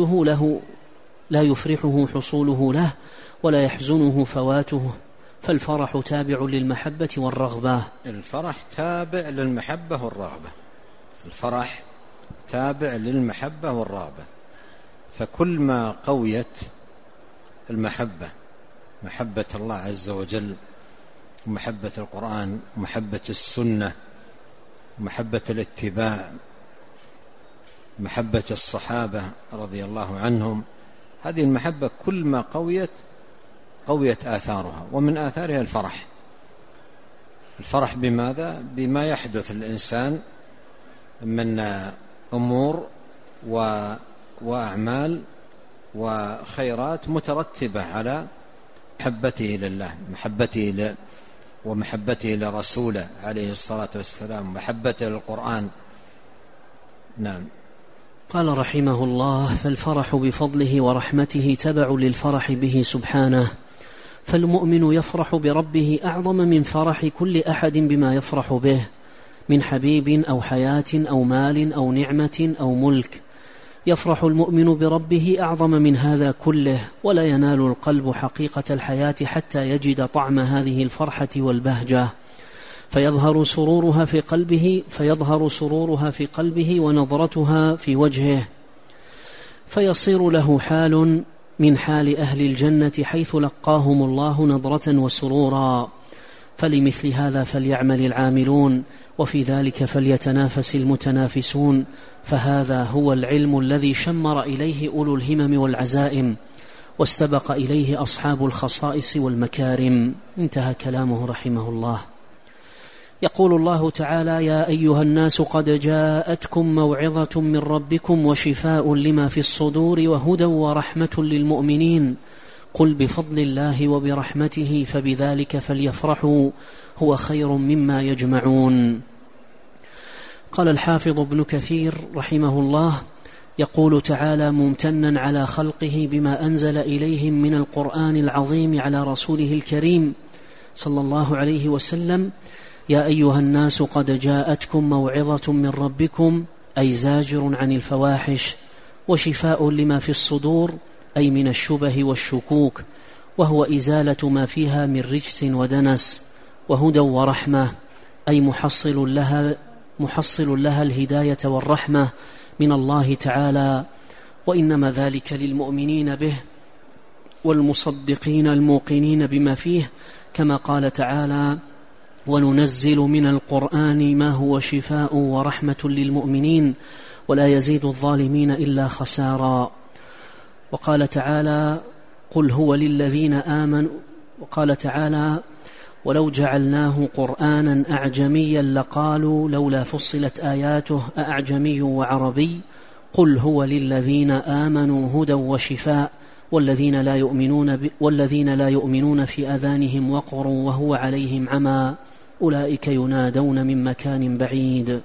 حصوله له ولا يحزنه فواته، فالفرح تابع للمحبة والرغبة. الفرح تابع للمحبة والرغبة، الفرح تابع للمحبة والرغبة، فكل ما قويت المحبة، محبة الله عز وجل ومحبة القرآن ومحبة السنة ومحبة الاتباع، محبة الصحابة رضي الله عنهم، هذه المحبة كل ما قويت آثارها، ومن آثارها الفرح بماذا؟ بما يحدث الإنسان من أمور وأعمال وخيرات مترتبة على محبته لله، ومحبته لرسوله عليه الصلاة والسلام، محبته للقرآن. نعم. قال رحمه الله: فالفرح بفضله ورحمته تبع للفرح به سبحانه، فالمؤمن يفرح بربه أعظم من فرح كل أحد بما يفرح به من حبيب أو حياة أو مال أو نعمة أو ملك. يفرح المؤمن بربه أعظم من هذا كله، ولا ينال القلب حقيقة الحياة حتى يجد طعم هذه الفرحة والبهجة، فيظهر سرورها في قلبه ونظرتها في وجهه، فيصير له حال من حال أهل الجنة حيث لقاهم الله نظرة وسرورا. فلمثل هذا فليعمل العاملون، وفي ذلك فليتنافس المتنافسون، فهذا هو العلم الذي شمر إليه أولو الهمم والعزائم، واستبق إليه أصحاب الخصائص والمكارم. انتهى كلامه رحمه الله. يقول الله تعالى: يا أيها الناس قد جاءتكم موعظة من ربكم وشفاء لما في الصدور وهدى ورحمة للمؤمنين، قل بفضل الله وبرحمته فبذلك فليفرحوا هو خير مما يجمعون. قال الحافظ ابن كثير رحمه الله: يقول تعالى ممتنا على خلقه بما أنزل إليهم من القرآن العظيم على رسوله الكريم صلى الله عليه وسلم: يا أيها الناس قد جاءتكم موعظة من ربكم، أي زاجر عن الفواحش، وشفاء لما في الصدور، أي من الشبه والشكوك، وهو إزالة ما فيها من رجس ودنس، وهدى ورحمة، أي محصل لها الهداية والرحمة من الله تعالى، وإنما ذلك للمؤمنين به والمصدقين الموقنين بما فيه، كما قال تعالى: وننزل من القرآن ما هو شفاء ورحمة للمؤمنين ولا يزيد الظالمين إلا خسارا. وقال تعالى: قل هو للذين آمنوا. وقال تعالى: ولو جعلناه قرآنا أعجميا لقالوا لولا فصلت آياته أأعجمي وعربي، قل هو للذين آمنوا هدى وشفاء والذين لا يؤمنون في آذانهم وقر وهو عليهم عمى أولئك ينادون من مكان بعيد.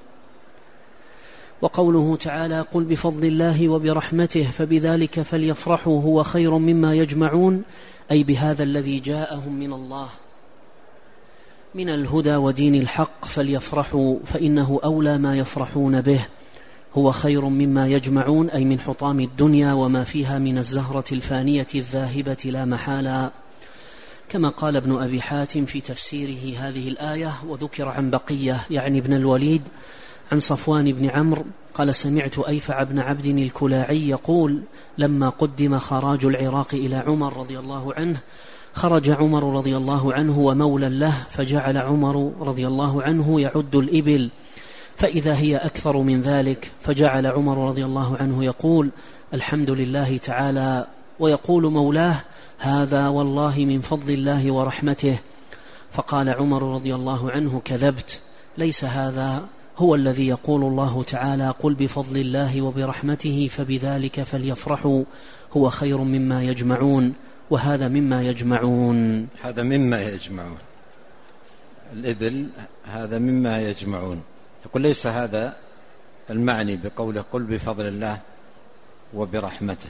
وقوله تعالى: قل بفضل الله وبرحمته فبذلك فليفرحوا هو خير مما يجمعون، أي بهذا الذي جاءهم من الله من الهدى ودين الحق فليفرحوا، فإنه أولى ما يفرحون به، هو خير مما يجمعون، أي من حطام الدنيا وما فيها من الزهرة الفانية الذاهبة لا محالة. كما قال ابن أبي حاتم في تفسيره هذه الآية. وذكر عن بقية يعني ابن الوليد عن صفوان بن عمرو قال سمعت أيفع بن عبد الكلاعي يقول لما قدم خراج العراق إلى عمر رضي الله عنه خرج عمر رضي الله عنه ومولى له، فجعل عمر رضي الله عنه يعد الإبل فإذا هي أكثر من ذلك، فجعل عمر رضي الله عنه يقول الحمد لله تعالى، ويقول مولاه هذا والله من فضل الله ورحمته. فقال عمر رضي الله عنه كذبت، ليس هذا هو الذي يقول الله تعالى قل بفضل الله وبرحمته فبذلك فليفرحوا هو خير مما يجمعون، وهذا مما يجمعون. هذا مما يجمعون، الإبل هذا مما يجمعون. يقول ليس هذا المعني بقوله قل بفضل الله وبرحمته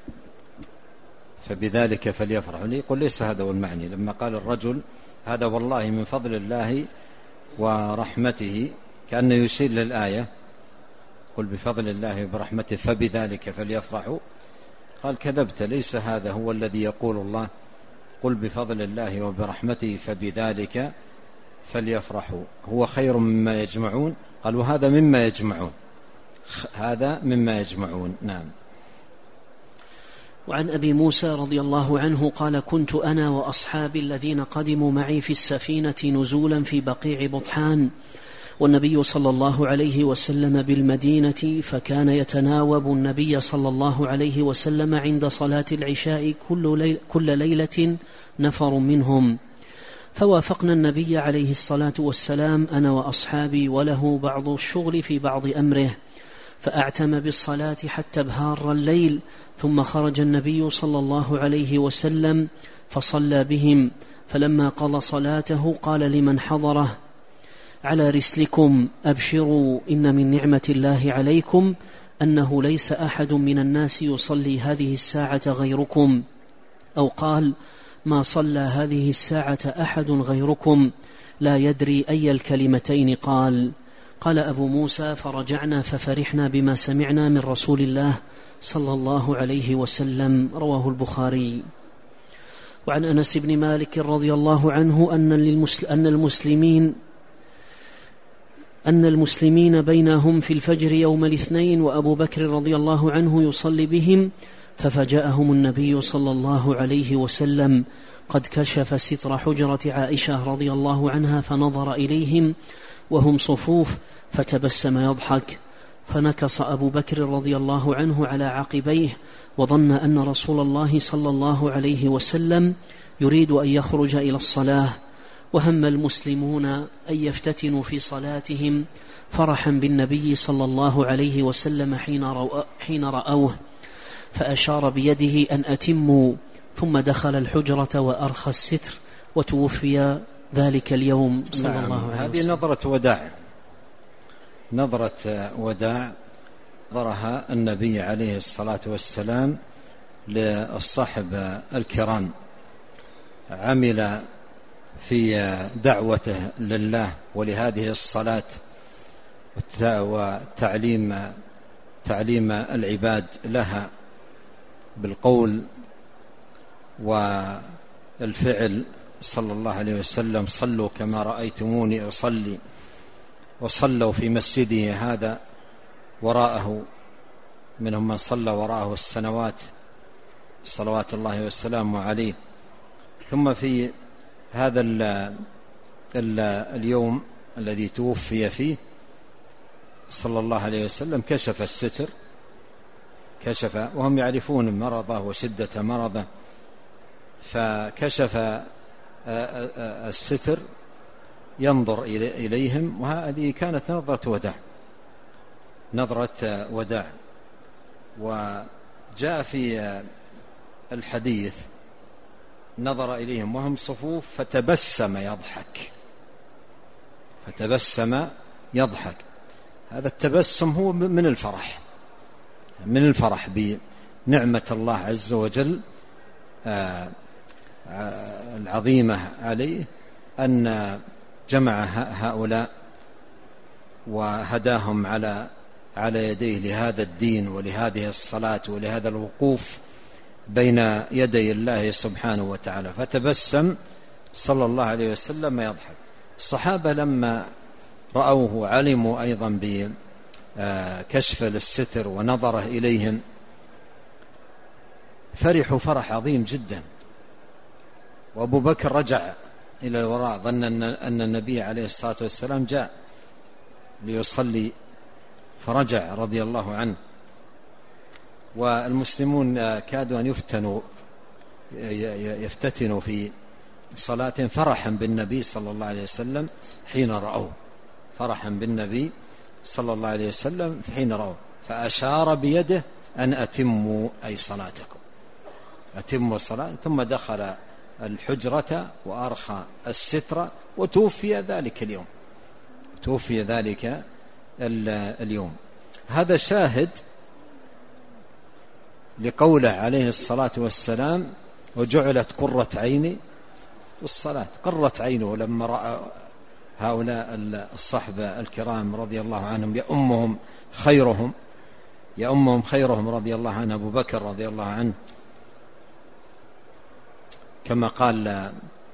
فبذلك فليفرحوا، يقول ليس هذا هو المعني. لما قال الرجل هذا والله من فضل الله ورحمته كأنه يشير للآية قل بفضل الله وبرحمته فبذلك فليفرحوا، قال كذبت، ليس هذا هو الذي يقول الله قل بفضل الله وبرحمته فبذلك فليفرحوا هو خير مما يجمعون. قال وهذا مما يجمعون، هذا مما يجمعون. نعم. وعن أبي موسى رضي الله عنه قال كنت أنا وأصحابي الذين قدموا معي في السفينة نزولا في بقيع بطحان، والنبي صلى الله عليه وسلم بالمدينة، فكان يتناوب النبي صلى الله عليه وسلم عند صلاة العشاء كل ليلة نفر منهم، فوافقنا النبي عليه الصلاة والسلام أنا وأصحابي وله بعض الشغل في بعض أمره، فأعتم بالصلاة حتى ابهار الليل، ثم خرج النبي صلى الله عليه وسلم فصلى بهم، فلما قضى صلاته قال لمن حضره على رسلكم أبشروا إن من نعمة الله عليكم أنه ليس أحد من الناس يصلي هذه الساعة غيركم، أو قال ما صلى هذه الساعة أحد غيركم، لا يدري أي الكلمتين قال. قال أبو موسى فرجعنا ففرحنا بما سمعنا من رسول الله صلى الله عليه وسلم، رواه البخاري. وعن أنس بن مالك رضي الله عنه أن المسلمين بينهم في الفجر يوم الاثنين وأبو بكر رضي الله عنه يصلي بهم، ففجأهم النبي صلى الله عليه وسلم قد كشف ستر حجرة عائشة رضي الله عنها، فنظر إليهم وهم صفوف فتبسم يضحك، فنكص أبو بكر رضي الله عنه على عقبيه، وظن أن رسول الله صلى الله عليه وسلم يريد أن يخرج إلى الصلاة، وهم المسلمون أن يفتتنوا في صلاتهم فرحا بالنبي صلى الله عليه وسلم حين رأوه، فأشار بيده أن أتموا، ثم دخل الحجرة وأرخى الستر، وتوفي ذلك اليوم صلى الله عليه وسلم. هذه نظرة وداع نظرها النبي عليه الصلاة والسلام للصحب الكرام، عمل في دعوته لله ولهذه الصلاة وتعليم العباد لها بالقول والفعل صلى الله عليه وسلم صلوا كما رأيتموني أصلي، وصلوا في مسجده هذا وراءه، منهم من صلى وراءه السنوات صلوات الله والسلام عليه. ثم في هذا اليوم الذي توفي فيه صلى الله عليه وسلم كشف الستر، وهم يعرفون مرضه وشدة مرضه، فكشف الستر ينظر إليهم، وهذه كانت نظرة وداع. وجاء في الحديث نظر إليهم وهم صفوف فتبسم يضحك. هذا التبسم هو من الفرح بنعمة الله عز وجل العظيمة عليه أن جمع هؤلاء وهداهم على يديه لهذا الدين ولهذه الصلاة ولهذا الوقوف بين يدي الله سبحانه وتعالى، فتبسم صلى الله عليه وسلم يضحك. الصحابة لما رأوه علموا أيضا بكشف الستر ونظره إليهم فرحوا فرح عظيم جدا. وأبو بكر رجع إلى الوراء، ظن أن النبي عليه الصلاة والسلام جاء ليصلي فرجع رضي الله عنه. والمسلمون كادوا أن يفتتنوا في صلاة فرحا بالنبي صلى الله عليه وسلم حين رأوه، فرحا بالنبي صلى الله عليه وسلم حين رأوه، فأشار بيده أن أتموا أي صلاتكم، أتموا الصلاة. ثم دخل الحجرة وأرخى الستر وتوفي ذلك اليوم، توفي ذلك اليوم. هذا شاهد لقوله عليه الصلاة والسلام: وجعلت قرة عيني والصلاة. قرة عينه لما رأى هؤلاء الصحبة الكرام رضي الله عنهم يأمهم خيرهم رضي الله عنه أبو بكر رضي الله عنه، كما قال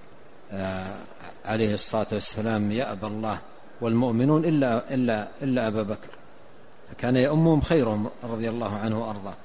عليه الصلاة والسلام: يأبى الله والمؤمنون إلا أبا بكر. فكان يأمهم خيرهم رضي الله عنه وأرضاه،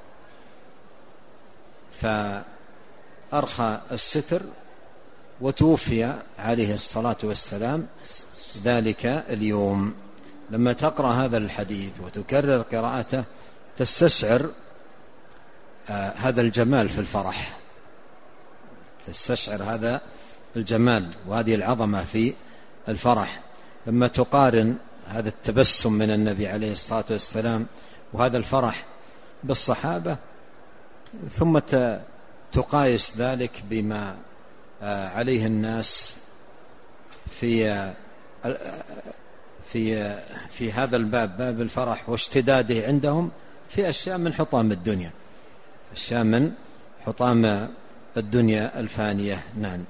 فأرخى الستر وتوفي عليه الصلاة والسلام ذلك اليوم. لما تقرأ هذا الحديث وتكرر قراءته تستشعر هذا الجمال في الفرح، تستشعر هذا الجمال وهذه العظمة في الفرح. لما تقارن هذا التبسم من النبي عليه الصلاة والسلام وهذا الفرح بالصحابة، ثم تقايس ذلك بما عليه الناس في هذا الباب، باب الفرح واشتداده عندهم في أشياء من حطام الدنيا، أشياء من حطام الدنيا الفانية. نعم.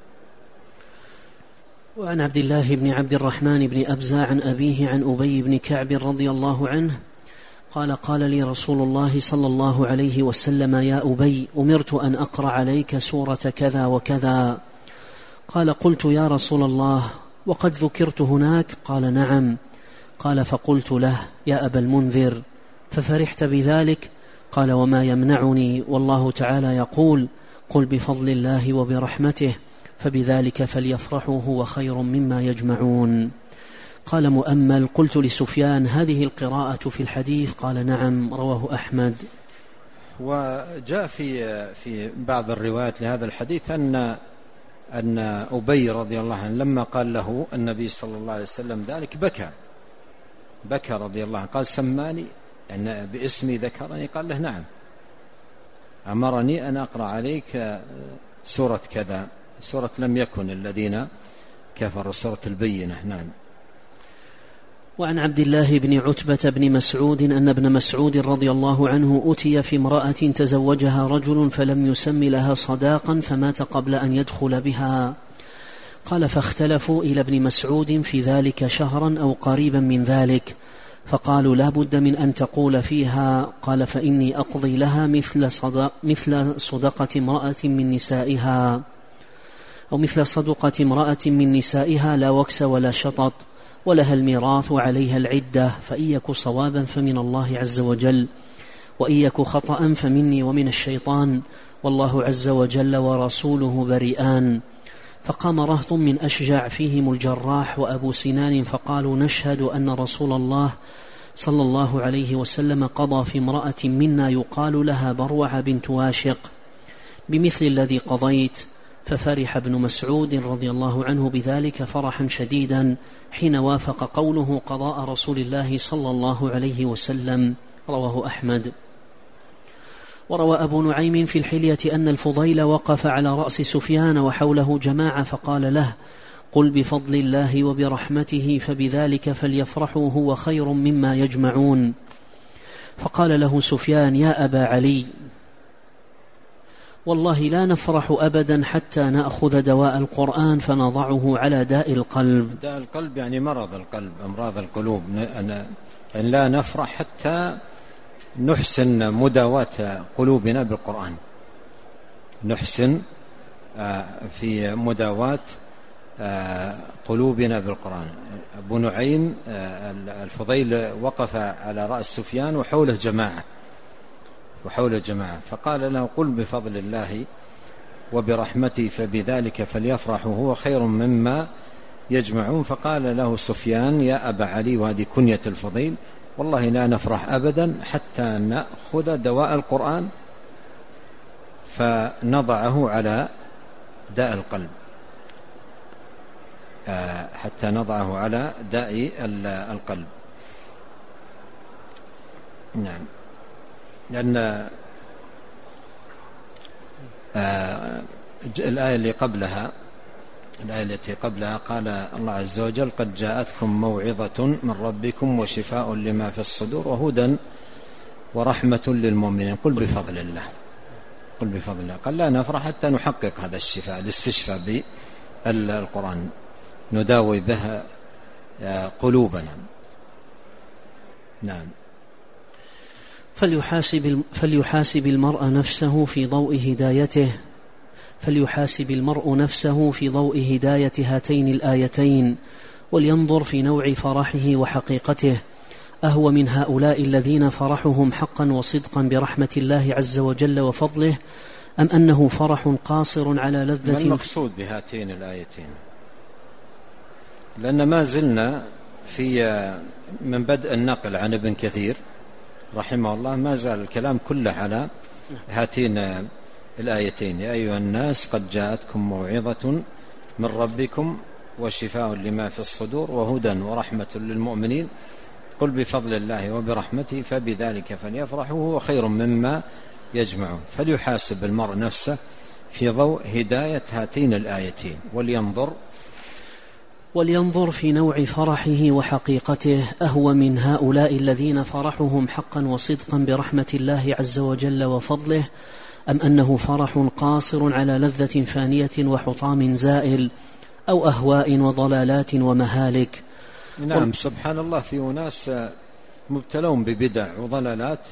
وعن عبد الله بن عبد الرحمن بن أبزة عن أبيه عن أبي بن كعب رضي الله عنه قال: قال لي رسول الله صلى الله عليه وسلم: يا أبي، أمرت أن أقرأ عليك سورة كذا وكذا. قال: قلت: يا رسول الله، وقد ذكرت هناك؟ قال: نعم. قال: فقلت له: يا أبا المنذر، ففرحت بذلك؟ قال: وما يمنعني، والله تعالى يقول: قل بفضل الله وبرحمته فبذلك فليفرحوا هو خير مما يجمعون. قال مؤمل: قلت لسفيان: هذه القراءة في الحديث؟ قال: نعم. رواه أحمد. وجاء في بعض الروايات لهذا الحديث أن أبي رضي الله عنه لما قال له النبي صلى الله عليه وسلم ذلك بكى رضي الله عنه. قال: سماني يعني باسمي ذكرني؟ قال له: نعم، أمرني أن أقرأ عليك سورة كذا، سورة لم يكن الذين كفروا، سورة البينة. نعم. وعن عبد الله بن عتبة بن مسعود أن ابن مسعود رضي الله عنه أتي في امرأة تزوجها رجل فلم يسم لها صداقا فمات قبل أن يدخل بها. قال: فاختلفوا إلى ابن مسعود في ذلك شهرا أو قريبا من ذلك، فقالوا: لا بد من أن تقول فيها. قال: فإني أقضي لها مثل صدقة امرأة من نسائها، أو مثل صدقة امرأة من نسائها، لا وكس ولا شطط، ولها الميراث وعليها العدة، فإن يك صوابا فمن الله عز وجل، وإن يك خطأ فمني ومن الشيطان، والله عز وجل ورسوله بريئان. فقام رهط من أشجع فيهم الجراح وأبو سنان فقالوا: نشهد أن رسول الله صلى الله عليه وسلم قضى في امرأة منا يقال لها بروع بنت واشق بمثل الذي قضيت. ففرح ابن مسعود رضي الله عنه بذلك فرحا شديدا حين وافق قوله قضاء رسول الله صلى الله عليه وسلم. رواه أحمد. وروى أبو نعيم في الحلية أن الفضيل وقف على رأس سفيان وحوله جماعة فقال له: قل بفضل الله وبرحمته فبذلك فليفرحوا هو خير مما يجمعون. فقال له سفيان: يا أبا علي، والله لا نفرح أبدا حتى نأخذ دواء القرآن فنضعه على داء القلب. داء القلب يعني مرض القلب، أمراض القلوب. يعني لا نفرح حتى نحسن مداواة قلوبنا بالقرآن. نحسن في مداواة قلوبنا بالقرآن. أبو نعيم الفضيل وقف على رأس سفيان وحوله جماعة فقال له: قل بفضل الله وبرحمته فبذلك فليفرحوا هو خير مما يجمعون. فقال له سفيان: يا أبا علي، وهذه كنية الفضيل، والله لا نفرح أبدا حتى نأخذ دواء القرآن فنضعه على داء القلب، حتى نضعه على داء القلب. نعم، لأن الآية التي قبلها قال الله عز وجل: قد جاءتكم موعظة من ربكم وشفاء لما في الصدور وهدى ورحمة للمؤمنين. قل بفضل الله قال لا نفرح حتى نحقق هذا الشفاء، الاستشفاء بالقرآن نداوي بها قلوبنا. نعم. فليحاسب المرء نفسه في ضوء هداية هاتين الآيتين، ولينظر في نوع فرحه وحقيقته، أهو من هؤلاء الذين فرحهم حقا وصدقا برحمة الله عز وجل وفضله، أم أنه فرح قاصر على لذة؟ ما المقصود بهاتين الآيتين؟ لأن ما زلنا من بدء النقل عن ابن كثير رحمه الله ما زال الكلام كله على هاتين الآيتين: يا أيها الناس قد جاءتكم موعظة من ربكم وشفاء لما في الصدور وهدى ورحمة للمؤمنين، قل بفضل الله وبرحمته فبذلك فليفرحوا هو خير مما يجمعون. فليحاسب المرء نفسه في ضوء هداية هاتين الآيتين، ولينظر في نوع فرحه وحقيقته، أهو من هؤلاء الذين فرحهم حقا وصدقا برحمة الله عز وجل وفضله، أم أنه فرح قاصر على لذة فانية وحطام زائل، أو أهواء وضلالات ومهالك. نعم، سبحان الله، في أناس مبتلون ببدع وضلالات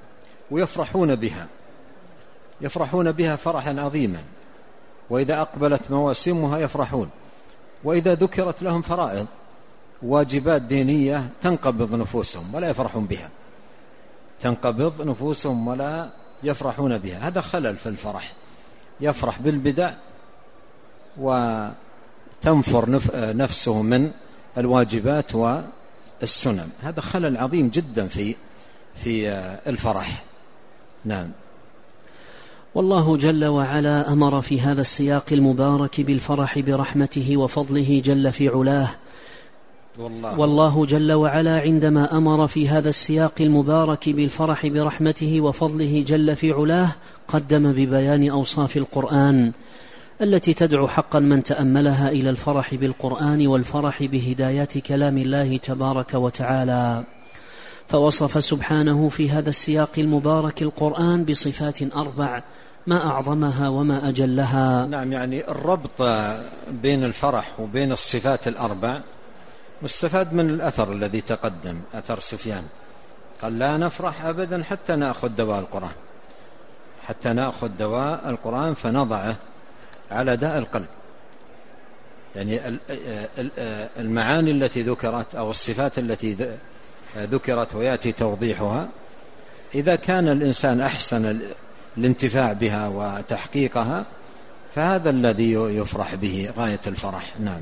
ويفرحون بها فرحا عظيما، وإذا أقبلت مواسمها يفرحون، وإذا ذكرت لهم فرائض واجبات دينية تنقبض نفوسهم ولا يفرحون بها. هذا خلل في الفرح، يفرح بالبدع وتنفر نفسه من الواجبات والسنن، هذا خلل عظيم جدا في الفرح. نعم. والله جل وعلا أمر في هذا السياق المبارك بالفرح برحمته وفضله جل في علاه. والله جل وعلا عندما أمر في هذا السياق المبارك بالفرح برحمته وفضله جل في علاه قدم ببيان أوصاف القرآن التي تدعو حقا من تأملها إلى الفرح بالقرآن والفرح بهدايات كلام الله تبارك وتعالى، فوصف سبحانه في هذا السياق المبارك القرآن بصفات 4 ما أعظمها وما أجلها. نعم، يعني الربط بين الفرح وبين الصفات 4 مستفاد من الأثر الذي تقدم، أثر سفيان، قال لا نفرح أبدا حتى نأخذ دواء القرآن فنضعه على داء القلب. يعني المعاني التي ذكرت أو الصفات التي ذكرت ويأتي توضيحها، إذا كان الإنسان أحسن الانتفاع بها وتحقيقها فهذا الذي يفرح به غاية الفرح. نعم.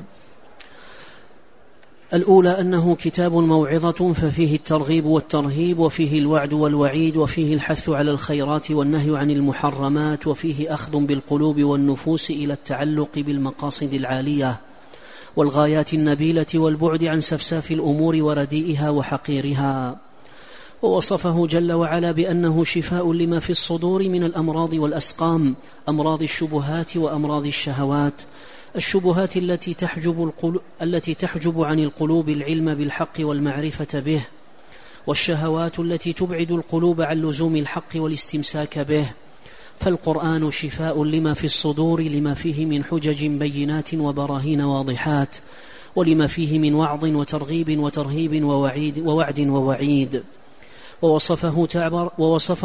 الأولى أنه كتاب موعظة، ففيه الترغيب والترهيب، وفيه الوعد والوعيد، وفيه الحث على الخيرات والنهي عن المحرمات، وفيه أخذ بالقلوب والنفوس إلى التعلق بالمقاصد العالية والغايات النبيلة والبعد عن سفساف الأمور ورديئها وحقيرها. ووصفه جل وعلا بأنه شفاء لما في الصدور من الأمراض والأسقام، أمراض الشبهات وأمراض الشهوات، الشبهات التي تحجب عن القلوب العلم بالحق والمعرفة به، والشهوات التي تبعد القلوب عن لزوم الحق والاستمساك به. فالقرآن شفاء لما في الصدور، لما فيه من حجج بينات وبراهين واضحات، ولما فيه من وعظ وترغيب وترهيب ووعد ووعيد. ووصف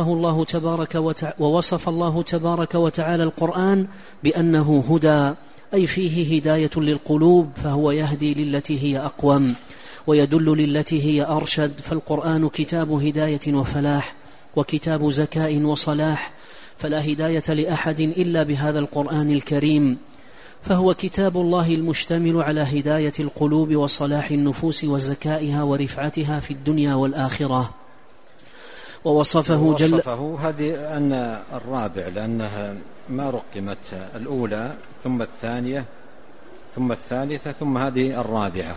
الله تبارك وتعالى القرآن بأنه هدى، أي فيه هداية للقلوب، فهو يهدي للتي هي أقوم ويدل للتي هي أرشد. فالقرآن كتاب هداية وفلاح، وكتاب زكاء وصلاح، فلا هداية لأحد إلا بهذا القرآن الكريم، فهو كتاب الله المشتمل على هداية القلوب وصلاح النفوس وزكائها ورفعتها في الدنيا والآخرة. ووصفه هذه أن الرابع، لأنها ما رقمت الأولى ثم الثانية ثم الثالثة ثم هذه الرابعة.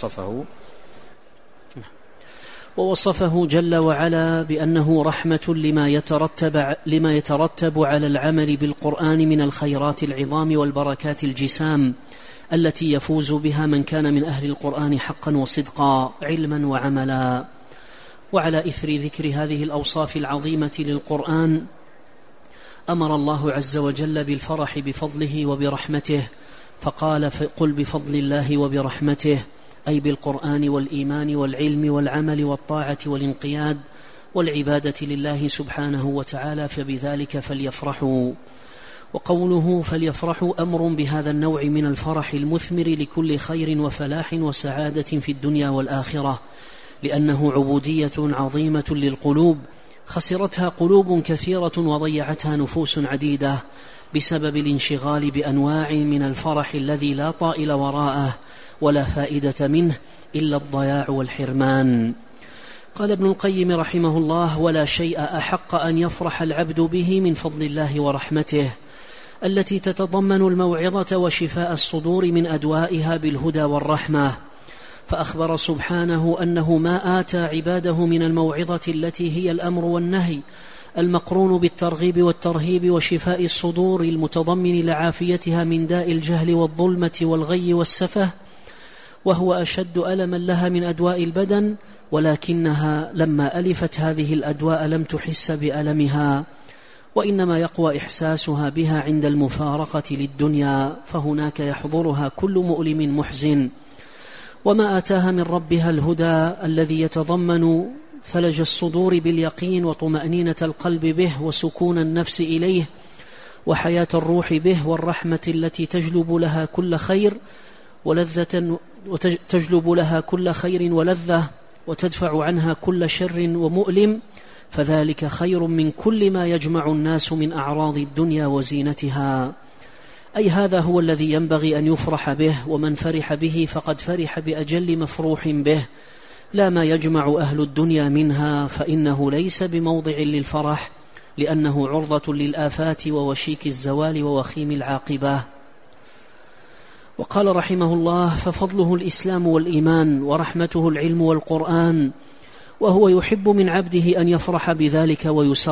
ووصفه جل وعلا بأنه رحمة لما يترتب على العمل بالقرآن من الخيرات العظام والبركات الجسام التي يفوز بها من كان من أهل القرآن حقا وصدقا، علما وعملا. وعلى إثر ذكر هذه الأوصاف العظيمة للقرآن أمر الله عز وجل بالفرح بفضله وبرحمته، فقال: قل بفضل الله وبرحمته، أي بالقرآن والإيمان والعلم والعمل والطاعة والانقياد والعبادة لله سبحانه وتعالى، فبذلك فليفرحوا. وقوله فليفرحوا أمر بهذا النوع من الفرح المثمر لكل خير وفلاح وسعادة في الدنيا والآخرة، لأنه عبودية عظيمة للقلوب خسرتها قلوب كثيرة وضيعتها نفوس عديدة بسبب الانشغال بأنواع من الفرح الذي لا طائل وراءه ولا فائدة منه إلا الضياع والحرمان. قال ابن القيم رحمه الله: ولا شيء أحق أن يفرح العبد به من فضل الله ورحمته التي تتضمن الموعظة وشفاء الصدور من أدوائها بالهدى والرحمة. فأخبر سبحانه أنه ما آتى عباده من الموعظة التي هي الأمر والنهي المقرون بالترغيب والترهيب وشفاء الصدور المتضمن لعافيتها من داء الجهل والظلمة والغي والسفه، وهو أشد ألما لها من أدواء البدن، ولكنها لما ألفت هذه الأدواء لم تحس بألمها، وإنما يقوى إحساسها بها عند المفارقة للدنيا، فهناك يحضرها كل مؤلم محزن. وما آتاها من ربها الهدى الذي يتضمن ثلج الصدور باليقين وطمأنينة القلب به وسكون النفس إليه وحياة الروح به، والرحمة التي تجلب لها كل خير ولذة وتدفع عنها كل شر ومؤلم، فذلك خير من كل ما يجمع الناس من أعراض الدنيا وزينتها. أي هذا هو الذي ينبغي أن يفرح به، ومن فرح به فقد فرح بأجل مفروح به، لا ما يجمع أهل الدنيا منها، فإنه ليس بموضع للفرح، لأنه عرضة للآفات ووشيك الزوال ووخيم العاقبة. وقال رحمه الله: ففضله الإسلام والإيمان، ورحمته العلم والقرآن، وهو يحب من عبده أن يفرح بذلك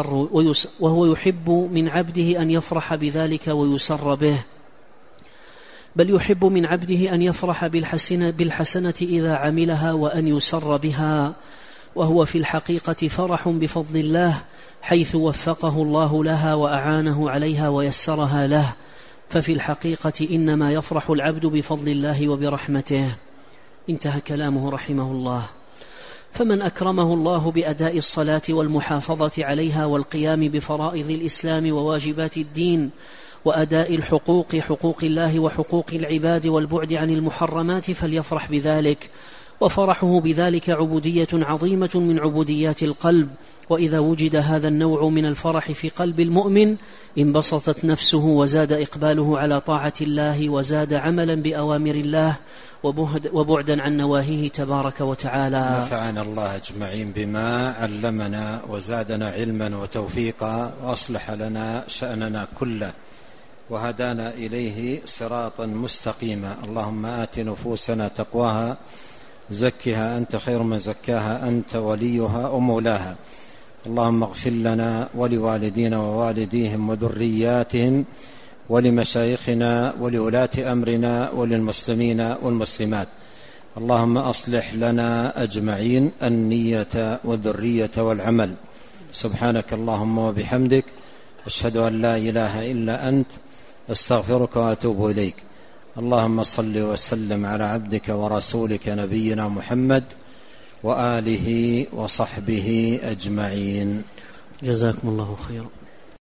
ويسر به، بل يحب من عبده أن يفرح بالحسنة إذا عملها وأن يسر بها، وهو في الحقيقة فرح بفضل الله حيث وفقه الله لها وأعانه عليها ويسرها له، ففي الحقيقة إنما يفرح العبد بفضل الله وبرحمته. انتهى كلامه رحمه الله. فمن أكرمه الله بأداء الصلاة والمحافظة عليها والقيام بفرائض الإسلام وواجبات الدين وأداء حقوق الله وحقوق العباد والبعد عن المحرمات فليفرح بذلك، وفرحه بذلك عبودية عظيمة من عبوديات القلب. وإذا وجد هذا النوع من الفرح في قلب المؤمن انبسطت نفسه وزاد إقباله على طاعة الله وزاد عملا بأوامر الله وبعدا عن نواهيه تبارك وتعالى. نفعنا الله أجمعين بما علمنا وزادنا علما وتوفيقا وأصلح لنا شأننا كله وهدانا إليه صراطا مستقيما. اللهم آت نفوسنا تقواها زكها أنت خير من زكاها أنت وليها ومولاها. اللهم اغفر لنا ولوالدينا ووالديهم وذرياتهم ولمشايخنا ولولاة أمرنا وللمسلمين والمسلمات. اللهم أصلح لنا أجمعين النية والذرية والعمل. سبحانك اللهم وبحمدك أشهد أن لا إله إلا أنت أستغفرك وأتوب إليك. اللهم صل وسلم على عبدك ورسولك نبينا محمد وآله وصحبه أجمعين. جزاكم الله خيرا.